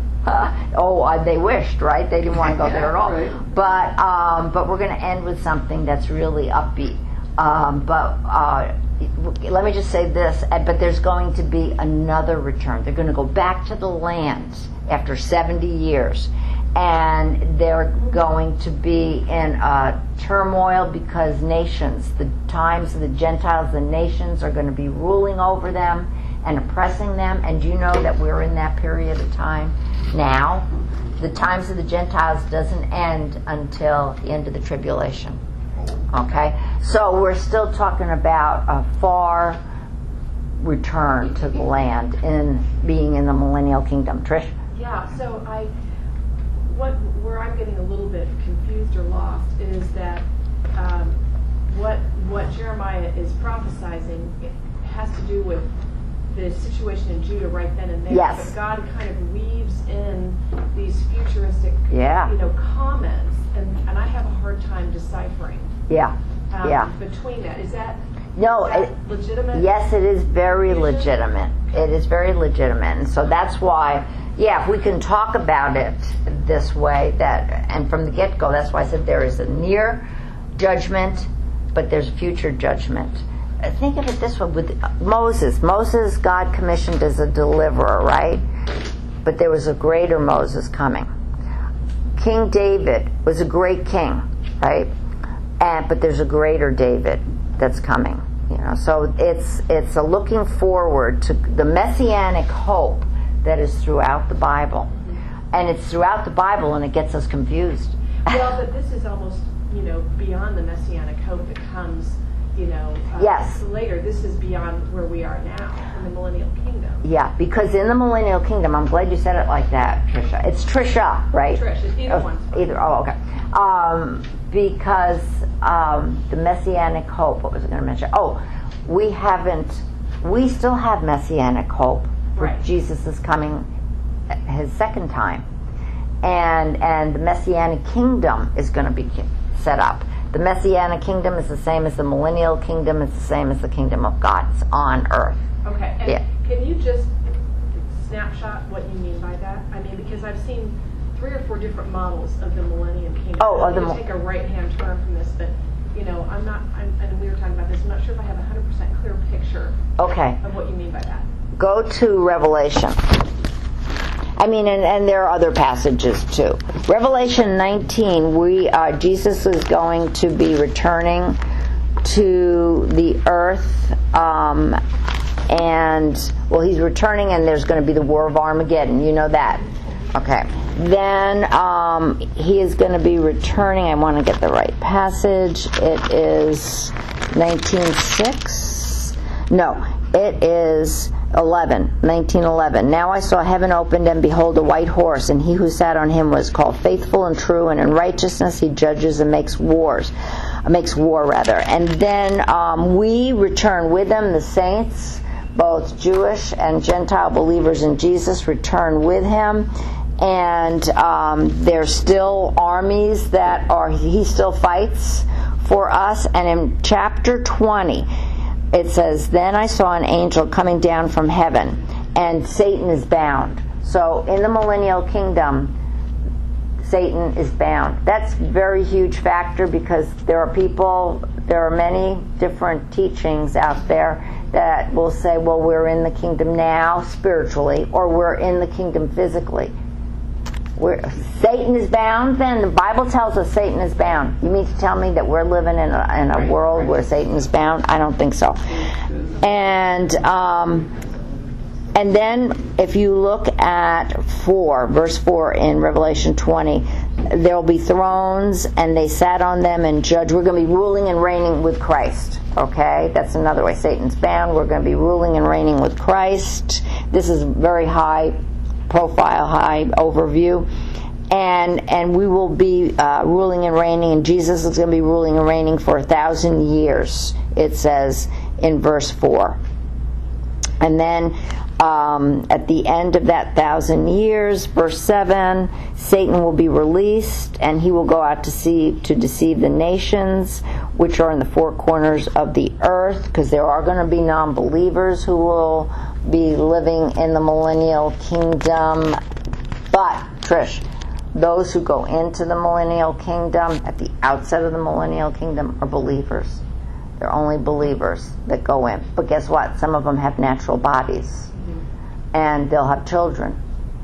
oh, uh, they wished, right? They didn't want to go there at all. But um, but we're going to end with something that's really upbeat. Um, but uh, let me just say this, but there's going to be another return. They're going to go back to the land after seventy years. And they're going to be in uh, turmoil because nations, the times of the Gentiles, the nations are going to be ruling over them and oppressing them. And do you know that we're in that period of time now? The times of the Gentiles doesn't end until the end of the tribulation. Okay? So we're still talking about a far return to the land in being in the millennial kingdom. Trish? Yeah, so I... What, where I'm getting a little bit confused or lost is that um, what what Jeremiah is prophesizing it has to do with the situation in Judah right then and there. Yes. But God kind of weaves in these futuristic, Yeah. you know, comments, and, and I have a hard time deciphering Yeah. um, Yeah. between that. Is that, No, is that it, legitimate? yes, it is very Vision? legitimate. It is very legitimate. And so that's why, yeah, if we can talk about it this way, that, and from the get-go, that's why I said there is a near judgment, but there's a future judgment. Uh, Think of it this way, with Moses. Moses, God commissioned as a deliverer, right? But there was a greater Moses coming. King David was a great king, right? And but there's a greater David that's coming. You know, so it's it's a looking forward to the messianic hope that is throughout the Bible, and it's throughout the Bible, and it gets us confused. Well, but this is almost, you know, beyond the messianic hope that comes, you know, uh, Yes. later. This is beyond where we are now in the millennial kingdom. Yeah, because in the millennial kingdom, I'm glad you said it like that, Trisha. It's Trisha, right? Trish, it's either Oh, one's fine. Either. Oh, okay. Um, because um, the messianic hope. What was I going to mention? Oh, we haven't. We still have messianic hope. Right. Jesus is coming his second time, and and the messianic kingdom is going to be set up. The messianic kingdom is the same as the millennial kingdom. It's the same as the kingdom of God. It's on earth. Okay, and Yeah. can you just snapshot what you mean by that? I mean, because I've seen three or four different models of the millennium kingdom. Oh, I'm of the going mo- to take a right-hand turn from this, but, you know, I'm not, I'm, and we were talking about this, I'm not sure if I have a one hundred percent clear picture Okay. of what you mean by that. Go to Revelation. I mean, and, and there are other passages too. Revelation nineteen, we uh, Jesus is going to be returning to the earth, um, and well, he's returning, and there's going to be the War of Armageddon. You know that, okay? Then um, he is going to be returning. I want to get the right passage. It is nineteen six. No, it is eleven, nineteen eleven. Now I saw heaven opened, and behold, a white horse, and he who sat on him was called Faithful and True, and in righteousness he judges and makes wars, makes war rather. And then um, we return with them, the saints, both Jewish and Gentile believers in Jesus, return with him. And um, there's still armies that are, he still fights for us. And in chapter twenty, it says, then I saw an angel coming down from heaven, and Satan is bound. So in the millennial kingdom, Satan is bound. That's a very huge factor, because there are people, there are many different teachings out there that will say, well, we're in the kingdom now spiritually, or we're in the kingdom physically. We're, Satan is bound, then the Bible tells us Satan is bound. You mean to tell me that we're living in a, in a world where Satan is bound? I don't think so. And um, and then if you look at four, verse four in Revelation twenty, there will be thrones, and they sat on them and judge. We're going to be ruling and reigning with Christ. Okay, that's another way. Satan's bound. We're going to be ruling and reigning with Christ. This is very high profile, high overview, and and we will be uh, ruling and reigning, and Jesus is going to be ruling and reigning for a thousand years, it says in verse four. And then um, at the end of that thousand years, verse seven, Satan will be released, and he will go out to see to deceive the nations which are in the four corners of the earth, because there are going to be non-believers who will be living in the millennial kingdom. But Trish, those who go into the millennial kingdom at the outset of the millennial kingdom are believers. They're only believers that go in. But guess what? Some of them have natural bodies, mm-hmm. and they'll have children,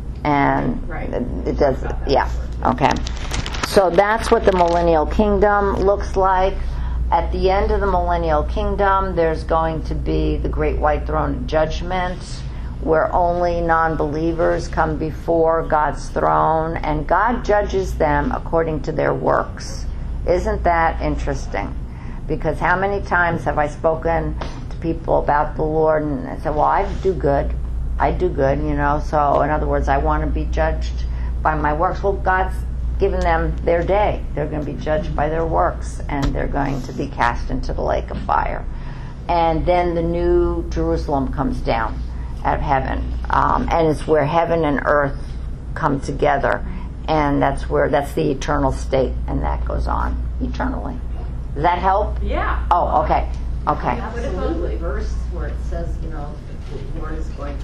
and right. it, it does. Yeah. Okay. So that's what the millennial kingdom looks like. At the end of the millennial kingdom, there's going to be the great white throne judgment, where only non-believers come before God's throne, and God judges them according to their works. Isn't that interesting? Because how many times have I spoken to people about the Lord, and I said, well, I do good. I do good, you know. So in other words, I want to be judged by my works. Well, God's given them their day. They're going to be judged by their works, and they're going to be cast into the lake of fire. And then the new Jerusalem comes down out of heaven, um, and it's where heaven and earth come together, and that's where that's the eternal state, and that goes on eternally. Does that help? Yeah. Oh, okay, okay. What about the verse where it says, you know, the Lord is going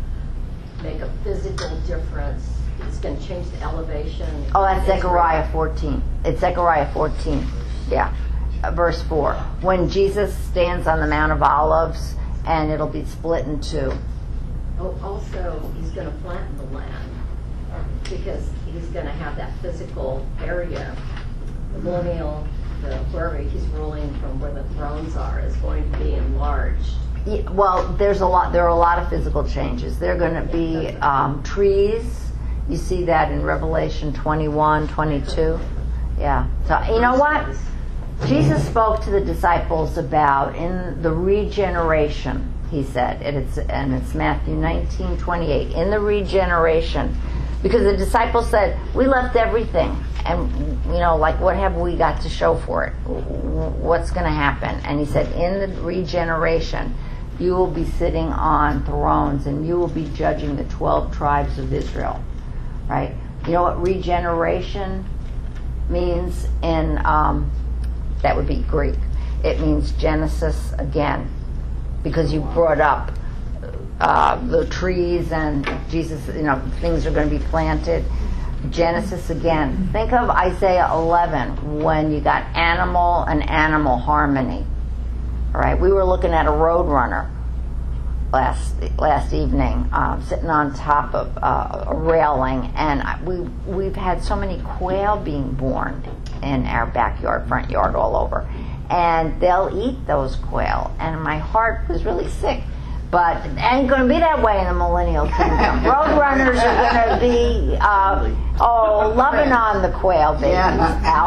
to make a physical difference? It's going to change the elevation. Oh, that's Zechariah fourteen. It's Zechariah fourteen. Yeah. Uh, verse four. When Jesus stands on the Mount of Olives, and it'll be split in two. Oh, also, he's going to flatten the land, because he's going to have that physical area. The millennial, the, wherever he's ruling from, where the thrones are, is going to be enlarged. Yeah, well, there's a lot. There are a lot of physical changes. There are going to be um, trees. You see that in Revelation twenty-one, twenty-two. Yeah. So you know what? Jesus spoke to the disciples about in the regeneration. He said, and it's and it's Matthew nineteen, twenty-eight. In the regeneration, because the disciples said, "We left everything, and you know, like, what have we got to show for it? What's going to happen?" And he said, "In the regeneration, you will be sitting on thrones, and you will be judging the twelve tribes of Israel." Right? You know what regeneration means in, um, that would be Greek. It means Genesis again. Because you brought up uh, the trees and Jesus, you know, things are going to be planted. Genesis again. Think of Isaiah eleven when you got animal and animal harmony. All right? We were looking at a road runner. last last evening, um, sitting on top of uh, a railing, and I- we we've had so many quail being born in our backyard, front yard, all over, and they'll eat those quail, and my heart was really sick. But it ain't going to be that way in the millennial kingdom. Roadrunners are going to be, uh, oh, loving on the quail babies, Al.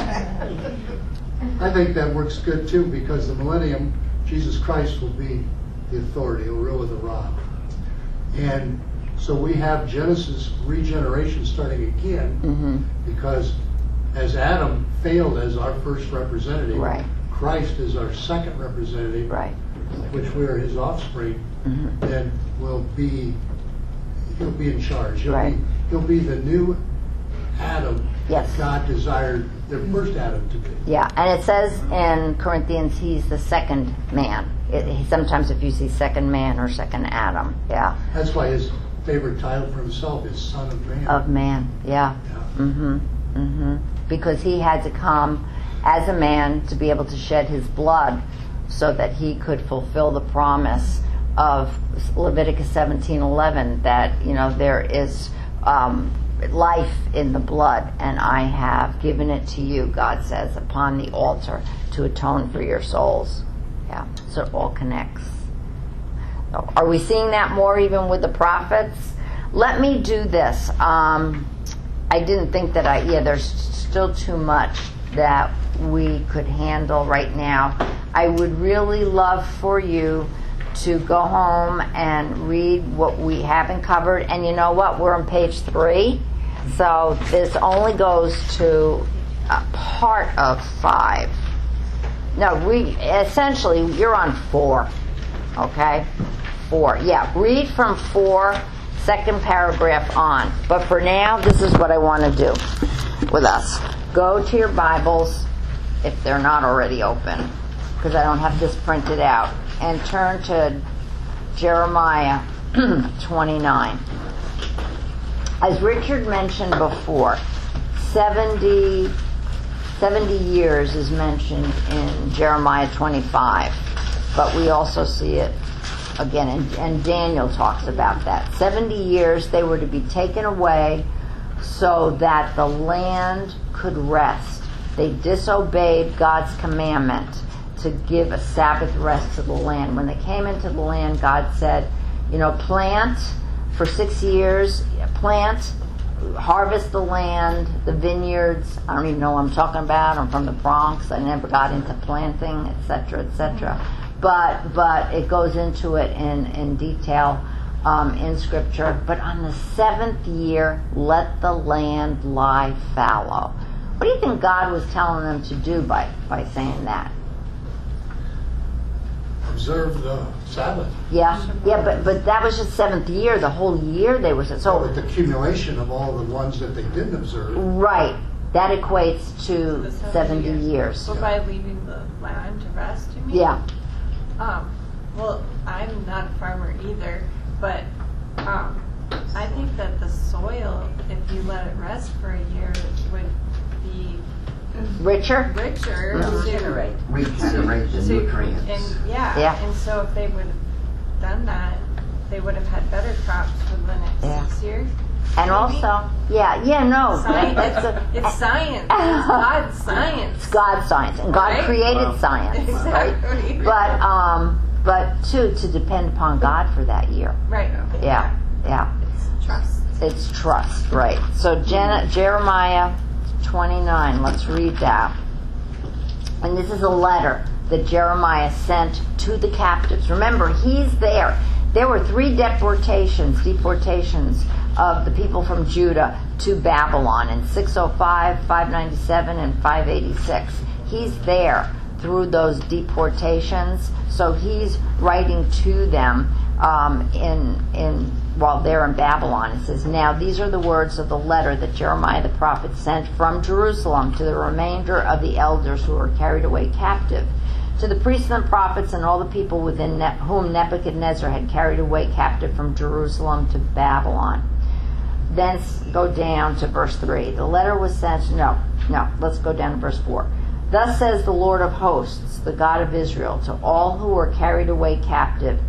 I think that works good too, because the millennium, Jesus Christ will be the authority. He'll rule with a rod. And so we have Genesis regeneration starting again, Mm-hmm. because as Adam failed as our first representative, Right. Christ is our second representative, Right. which we are his offspring, Mhm. then will be, he'll be in charge. He'll Right. be, he'll be the new Adam Yes. that God desired the first Adam to be. Yeah, and it says in Corinthians he's the second man. It, he, sometimes if you see second man or second Adam, yeah, That's why his favorite title for himself is Son of Man. of man, yeah. Yeah. Mm-hmm, mm-hmm. Because he had to come as a man to be able to shed his blood so that he could fulfill the promise of Leviticus seventeen eleven, that, you know, there is um, life in the blood, and I have given it to you, God says, upon the altar to atone for your souls. Yeah, so it all connects. So are we seeing that more even with the prophets? Let me do this. Um, I didn't think that I, yeah, there's still too much that we could handle right now. I would really love for you to go home and read what we haven't covered. And you know what? We're on page three. So this only goes to a part of five. No, read, essentially, you're on four. Okay? Four. Yeah, read from four, second paragraph on. But for now, this is what I want to do with us. Go to your Bibles, if they're not already open, because I don't have this printed out, and turn to Jeremiah twenty-nine. As Richard mentioned before, seventy, seventy years is mentioned in Jeremiah twenty-five, but we also see it again, and, and Daniel talks about that. seventy years they were to be taken away so that the land could rest. They disobeyed God's commandment to give a Sabbath rest to the land. When they came into the land, God said, you know, plant for six years, plant, harvest the land, the vineyards. I don't even know what I'm talking about. I'm from the Bronx. I never got into planting, et cetera, et cetera. But but it goes into it in, in detail um, in Scripture. But on the seventh year, let the land lie fallow. What do you think God was telling them to do by, by saying that? Observe the Sabbath. Yeah, yeah, but but that was just seventh year. The whole year they were So so with the accumulation of all the ones that they didn't observe, right. That equates to The seventy years. So by leaving the land to rest, you mean? Yeah. Um, well, I'm not a farmer either, but um, I think that the soil, if you let it rest for a year, would be Richer? richer. Regenerate. Regenerate the to- nutrients. And yeah, Yeah. and so if they would have done that, they would have had better crops for the next Yeah. six years. And also, yeah, yeah, no. Science. It's, a, It's science. It's God's science. It's God's science, and God Right? created Wow. science, Exactly. right? But um, but too to depend upon God for that year. Right. Yeah, yeah. It's trust. It's trust, right? So Jen- Jeremiah twenty-nine. Let's read that. And this is a letter that Jeremiah sent to the captives. Remember, he's there. There were three deportations, deportations of the people from Judah to Babylon in six oh five, five ninety-seven, and five eighty-six. He's there through those deportations, so he's writing to them um, in in while they're in Babylon. It says, "Now these are the words of the letter that Jeremiah the prophet sent from Jerusalem to the remainder of the elders who were carried away captive, to the priests and prophets and all the people within ne- whom Nebuchadnezzar had carried away captive from Jerusalem to Babylon." Then s- go down to verse three. The letter was sent, no, no, let's go down to verse four. "Thus says the Lord of hosts, the God of Israel, to all who were carried away captive,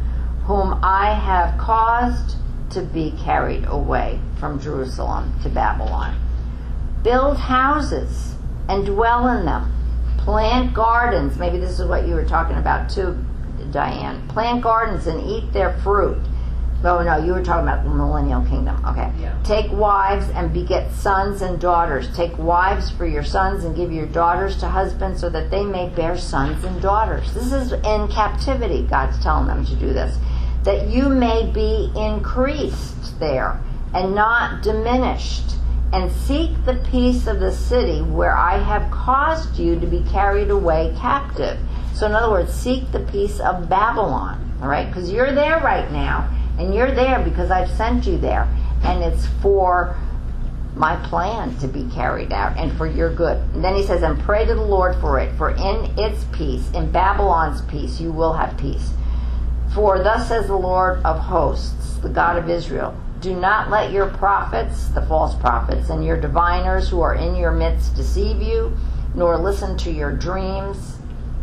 whom I have caused to be carried away from Jerusalem to Babylon. Build houses and dwell in them. Plant gardens. Maybe this is what you were talking about too, Diane. Plant gardens and eat their fruit. Oh no, you were talking about the millennial kingdom. Okay. Yeah. Take wives and beget sons and daughters. Take wives for your sons and give your daughters to husbands so that they may bear sons and daughters. This is in captivity. God's telling them to do this. That you may be increased there and not diminished. And seek the peace of the city where I have caused you to be carried away captive. So in other words, seek the peace of Babylon. All right? Because you're there right now. And you're there because I've sent you there. And it's for my plan to be carried out and for your good. And then he says, and pray to the Lord for it. For in its peace, in Babylon's peace, you will have peace. For thus says the Lord of hosts, the God of Israel, do not let your prophets, the false prophets, and your diviners who are in your midst deceive you, nor listen to your dreams,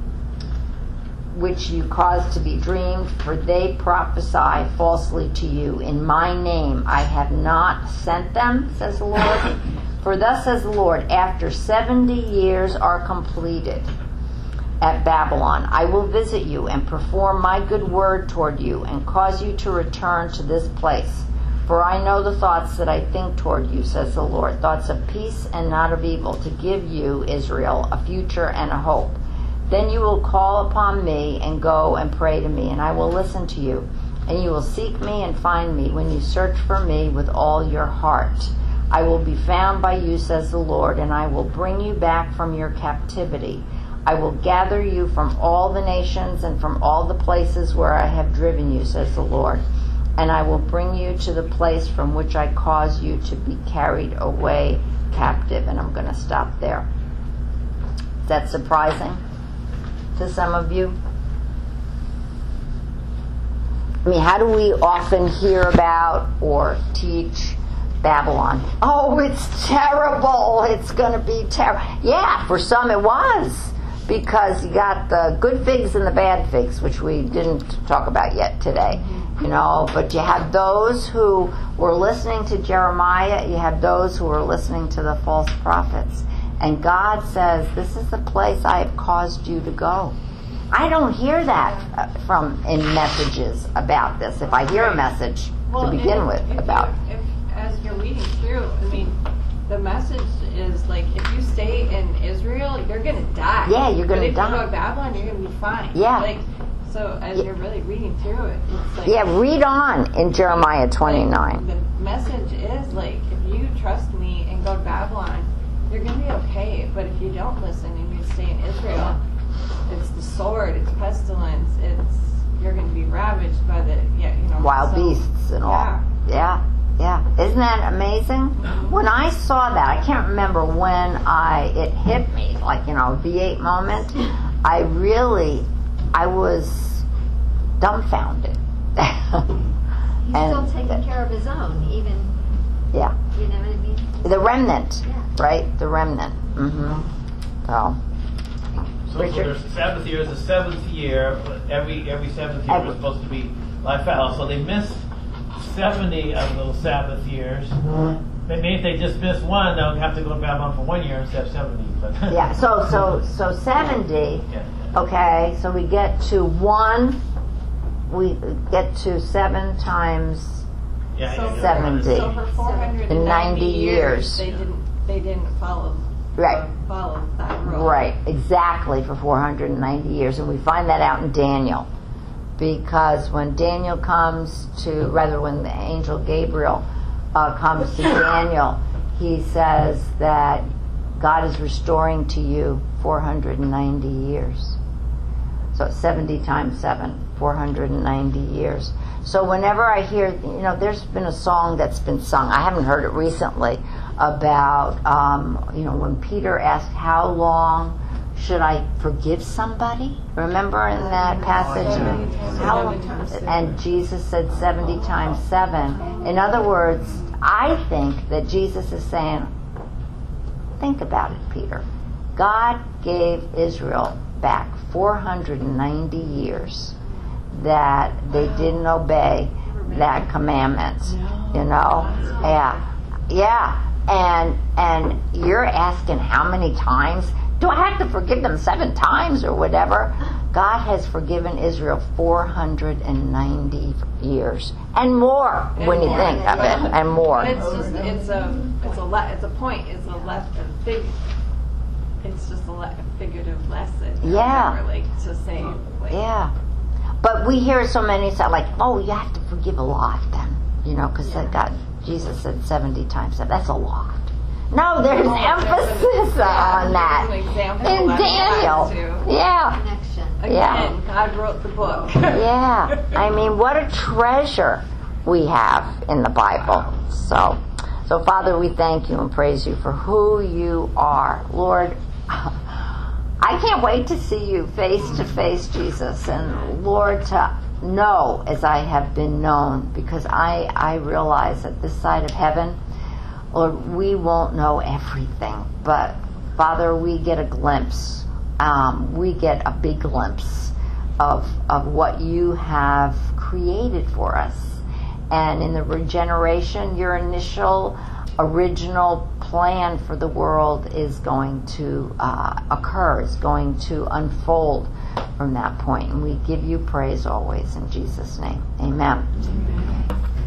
which you cause to be dreamed, for they prophesy falsely to you. In my name I have not sent them, says the Lord. For thus says the Lord, after seventy years are completed at Babylon, I will visit you and perform my good word toward you and cause you to return to this place. For I know the thoughts that I think toward you, says the Lord, thoughts of peace and not of evil, to give you, Israel, a future and a hope. Then you will call upon me and go and pray to me, and I will listen to you. And you will seek me and find me when you search for me with all your heart. I will be found by you, says the Lord, and I will bring you back from your captivity. I will gather you from all the nations and from all the places where I have driven you, says the Lord. And I will bring you to the place from which I cause you to be carried away captive. And I'm going to stop there. Is that surprising to some of you? I mean, how do we often hear about or teach Babylon? Oh, it's terrible. It's going to be terrible. Yeah, for some it was. Because you got the good figs and the bad figs, which we didn't talk about yet today. You know, but you had those who were listening to Jeremiah, you had those who were listening to the false prophets. And God says, this is the place I have caused you to go. I don't hear that uh, from in messages about this. If I hear a message well, to begin if, with if about you, if as you're reading through, I mean, the message is like, if you stay in Israel, you're gonna die. Yeah, you're gonna but if die. you go to Babylon, you're gonna be fine. Yeah. Like, so as Yeah. you're really reading through it, it's like, yeah, read on in Jeremiah twenty-nine. the message is like, if you trust me and go to Babylon, you're gonna be okay. But if you don't listen and you stay in Israel, it's the sword, it's pestilence, it's you're gonna be ravaged by the yeah, you know, Wild so, beasts and all. Yeah. Yeah, yeah. Isn't that amazing? When I saw that, I can't remember when I it hit me, like, you know, a V eight moment. I really, I was dumbfounded. He's And still taking care of his own, even, yeah, you know what I mean? the remnant, Yeah. right? The remnant. Mm-hmm. So, So, so Richard? there's Sabbath year is the seventh year, but every every seventh year Every- was supposed to be like fallow. So they missed seventy of those Sabbath years. Maybe if they just missed one, they'll have to go to Babylon for one year instead of seventy. But yeah. So, so, so seventy. Yeah. Okay, so we get to one. We get to seven times. Yeah, So, yeah, seventy. so for four hundred In ninety ninety years. years, they didn't they didn't follow Right. follow that rule. Right, exactly, for four hundred ninety years. And we find that out in Daniel. Because when Daniel comes to, rather when the angel Gabriel uh, comes to Daniel, he says that God is restoring to you four hundred ninety years. So seventy times seven, four hundred ninety years. So whenever I hear, you know, there's been a song that's been sung, I haven't heard it recently, about, um, you know, when Peter asked, how long should I forgive somebody? Remember in that passage? How long? And Jesus said seventy times seven. In other words, I think that Jesus is saying, think about it, Peter. God gave Israel back four hundred ninety years. that they didn't obey that commandment. You know? Yeah. Yeah. And and you're asking how many times? Do I have to forgive them seven times or whatever? God has forgiven Israel four hundred ninety years and more when you think of it, and more. But it's just it's a it's a le- it's a point. It's a less a big. It's just a, le- a figurative lesson. Yeah. Never, like to say. Like, Yeah. But we hear so many say like, oh, you have to forgive a lot then, you know, because God, Jesus said seventy times seven. That's a lot. No, there's emphasis on that. There's an example In that applies Daniel. to. Yeah. Connection. Again, Yeah. God wrote the book. Yeah. I mean, what a treasure we have in the Bible. So, so Father, we thank you and praise you for who you are. Lord, I can't wait to see you face to face, Jesus. And Lord, to know as I have been known, because I, I realize that this side of heaven, Lord, we won't know everything, but Father, we get a glimpse. Um, we get a big glimpse of of what you have created for us. And in the regeneration, your initial, original plan for the world is going to uh, occur, is going to unfold from that point. And we give you praise always in Jesus' name. Amen. Amen.